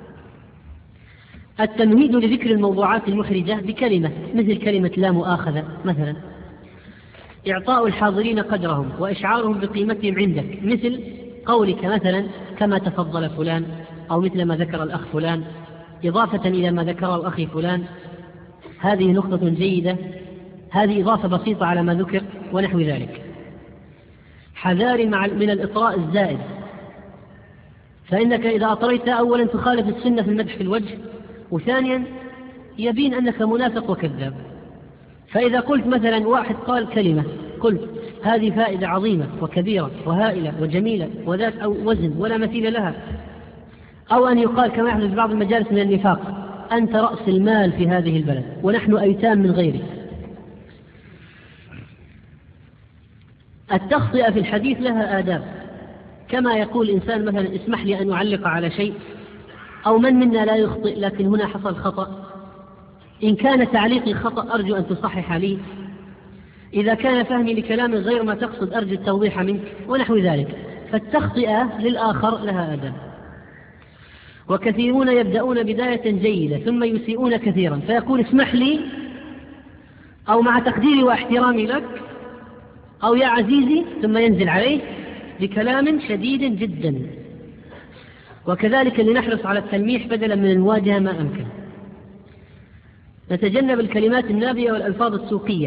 التمهيد لذكر الموضوعات المحرجة بكلمة مثل كلمة لا مؤاخذة مثلا. إعطاء الحاضرين قدرهم وإشعارهم بقيمتهم عندك، مثل قولك مثلا كما تفضل فلان، أو مثل ما ذكر الأخ فلان، إضافة إلى ما ذكر الأخ فلان. هذه نقطة جيدة، هذه إضافة بسيطة على ما ذكر ونحو ذلك. حذار من الإطراء الزائد، فإنك إذا أطريت أولا تخالف السنة في المدح في الوجه، وثانيا يبين أنك منافق وكذاب. فإذا قلت مثلا واحد قال كلمة، قلت هذه فائدة عظيمة وكبيرة وهائلة وجميلة وذات أو وزن ولا مثيل لها، أو أن يقال كما يحدث في بعض المجالس من النفاق: أنت رأس المال في هذه البلد ونحن أيتام من غيرك. التخطئة في الحديث لها آداب، كما يقول إنسان مثلا اسمح لي أن أعلق على شيء، أو من منا لا يخطئ لكن هنا حصل خطأ، إن كان تعليقي خطأ أرجو أن تصحح لي، إذا كان فهمي لكلام غير ما تقصد أرجو التوضيح منك، ونحو ذلك. فالتخطئة للآخر لها آداب. وكثيرون يبدأون بداية جيدة ثم يسيئون كثيرا، فيقول اسمح لي، أو مع تقديري واحترامي لك، أو يا عزيزي، ثم ينزل عليه بكلام شديد جدا. وكذلك لنحرص على التلميح بدلا من المواجهة ما أمكن. نتجنب الكلمات النابية والألفاظ السوقية.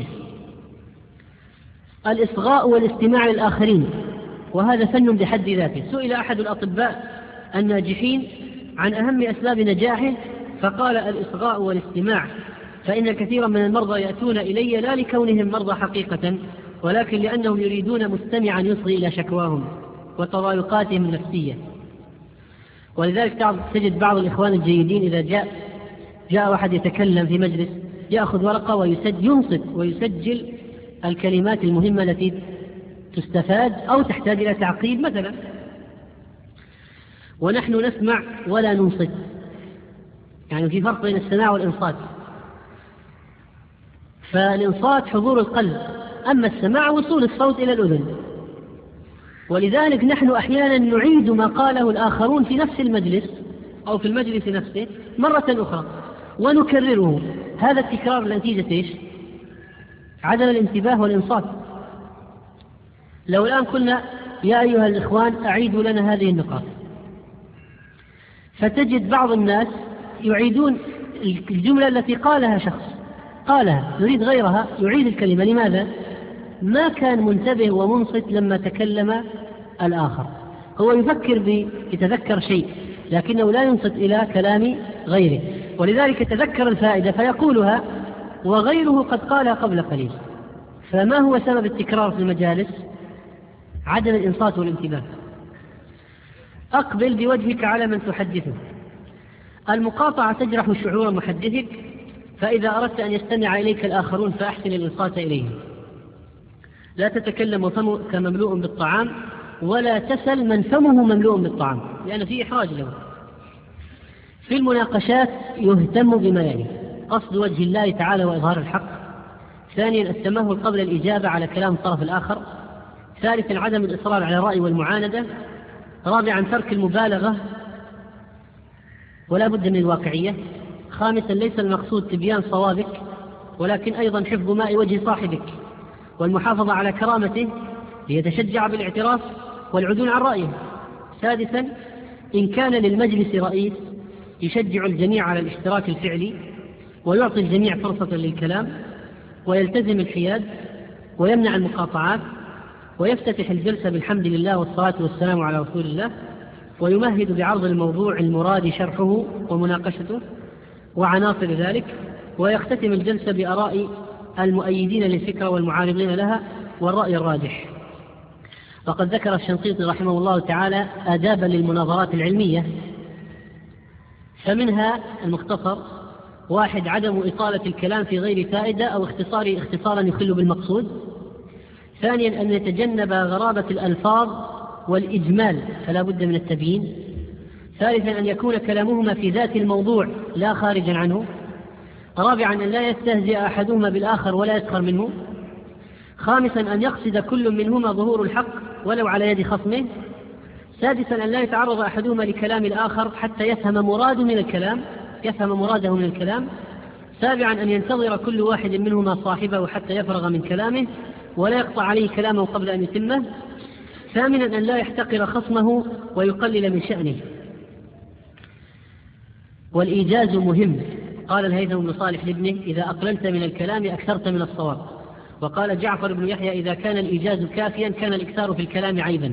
الإصغاء والاستماع للآخرين، وهذا فن بحد ذاته. سئل أحد الأطباء الناجحين عن أهم أسباب نجاحه فقال: الإصغاء والاستماع، فإن كثيرا من المرضى يأتون إلي لا لكونهم مرضى حقيقة، ولكن لأنهم يريدون مستمعا يصغي إلى شكواهم وتضايقاتهم النفسية. ولذلك تجد بعض الإخوان الجيدين إذا جاء واحد يتكلم في مجلس يأخذ ورقة وينصت ويسجل الكلمات المهمة التي تستفاد أو تحتاج إلى تعقيب مثلا. ونحن نسمع ولا ننصت، يعني في فرق بين السماع والإنصات. فالإنصات حضور القلب، أما السماع وصول الصوت إلى الأذن. ولذلك نحن أحيانا نعيد ما قاله الآخرون في نفس المجلس أو في المجلس نفسه مرة أخرى ونكرره. هذا التكرار نتيجة إيش؟ عدم الانتباه والإنصات. لو الآن قلنا يا أيها الإخوان أعيدوا لنا هذه النقاط، فتجد بعض الناس يعيدون الجملة التي قالها شخص، قالها يريد غيرها يعيد الكلمة. لماذا؟ ما كان منتبه ومنصت لما تكلم الآخر. هو يتذكر شيء لكنه لا ينصت إلى كلام غيره، ولذلك تذكر الفائدة فيقولها وغيره قد قالها قبل قليل. فما هو سبب التكرار في المجالس؟ عدم الإنصات والانتباه. أقبل بوجهك على من تحدثه، المقاطعة تجرح شعور محدثك، فإذا أردت أن يستمع إليك الآخرون فأحسن الإنصات إليهم. لا تتكلم وفمك مملوء بالطعام، ولا تسل من فمه مملوء بالطعام، لأن فيه إحراج له. في المناقشات يهتم بما يلي: قصد وجه الله تعالى وإظهار الحق. ثانيا التمهل قبل الإجابة على كلام الطرف الآخر. ثالثا عدم الإصرار على الرأي والمعاندة. رابعا ترك المبالغة ولا بد من الواقعية. خامسا ليس المقصود تبيان صوابك، ولكن أيضا حفظ ماء وجه صاحبك والمحافظة على كرامته ليتشجع بالاعتراف والعدول عن رأيه. سادسا إن كان للمجلس رئيس يشجع الجميع على الاشتراك الفعلي ويعطي الجميع فرصة للكلام، ويلتزم الحياد ويمنع المقاطعات، ويفتتح الجلسة بالحمد لله والصلاة والسلام على رسول الله، ويمهد بعرض الموضوع المراد شرحه ومناقشته وعناصر ذلك، ويختتم الجلسة بآراء المؤيدين للفكرة والمعارضين لها والرأي الراجح. وقد ذكر الشنقيطي رحمه الله تعالى آدابا للمناظرات العلمية، فمنها المختصر: 1 عدم إطالة الكلام في غير فائدة أو اختصارا يخل بالمقصود. 2 أن يتجنب غرابة الألفاظ والإجمال فلا بد من التبيين. 3 أن يكون كلامهما في ذات الموضوع لا خارجا عنه. 4 أن لا يستهزئ أحدهما بالآخر ولا يسخر منه. 5 أن يقصد كل منهما ظهور الحق ولو على يد خصمه. 6 أن لا يتعرض أحدهما لكلام الآخر حتى يفهم مراده من الكلام. 7 أن ينتظر كل واحد منهما صاحبه حتى يفرغ من كلامه ولا يقطع عليه كلامه قبل أن يتمه. 8 أن لا يحتقر خصمه ويقلل من شأنه. والإيجاز مهم. قال الهيثم بن صالح لابنه: إذا أقللت من الكلام أكثرت من الصواب. وقال جعفر بن يحيى: إذا كان الإيجاز كافيا كان الإكثار في الكلام عيبا.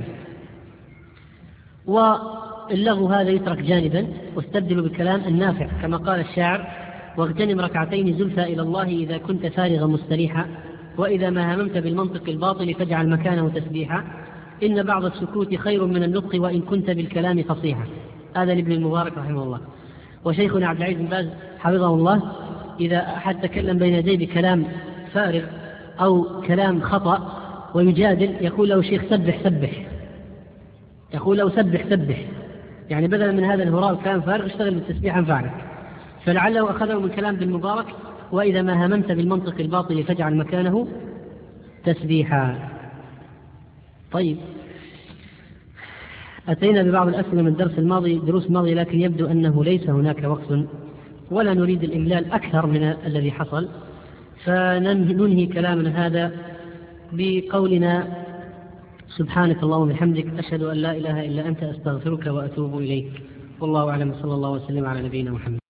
واللغو هذا يترك جانبا واستبدل بالكلام النافع، كما قال الشاعر: واغتنم ركعتين زلفى إلى الله إذا كنت فارغا مستريحا، وإذا ما هممت بالمنطق الباطل فاجعل مكانه تسبيحا، إن بعض السكوت خير من النطق وإن كنت بالكلام فصيحا. هذا لابن المبارك رحمه الله. وشيخنا عبد العزيز بن باز حفظه الله إذا أحد تكلم بين يديه بكلام فارغ أو كلام خطأ ويجادل يقول له: شيخ سبح، يقول له: سبح، يعني بدلا من هذا الهراء كلام فارغ اشتغل بالتسبيح انفعلك. فلعله أخذه من كلام ابن المبارك: وإذا ما هممت بالمنطق الباطل فاجعل مكانه تسبيحا. طيب، أتينا ببعض الأسئلة من دروس الماضي، لكن يبدو أنه ليس هناك وقت ولا نريد الإملال أكثر من الذي حصل، فننهي كلامنا هذا بقولنا: سبحانك اللهم وبحمدك أشهد أن لا إله إلا أنت أستغفرك وأتوب إليك. والله أعلم، صلى الله وسلم على نبينا محمد.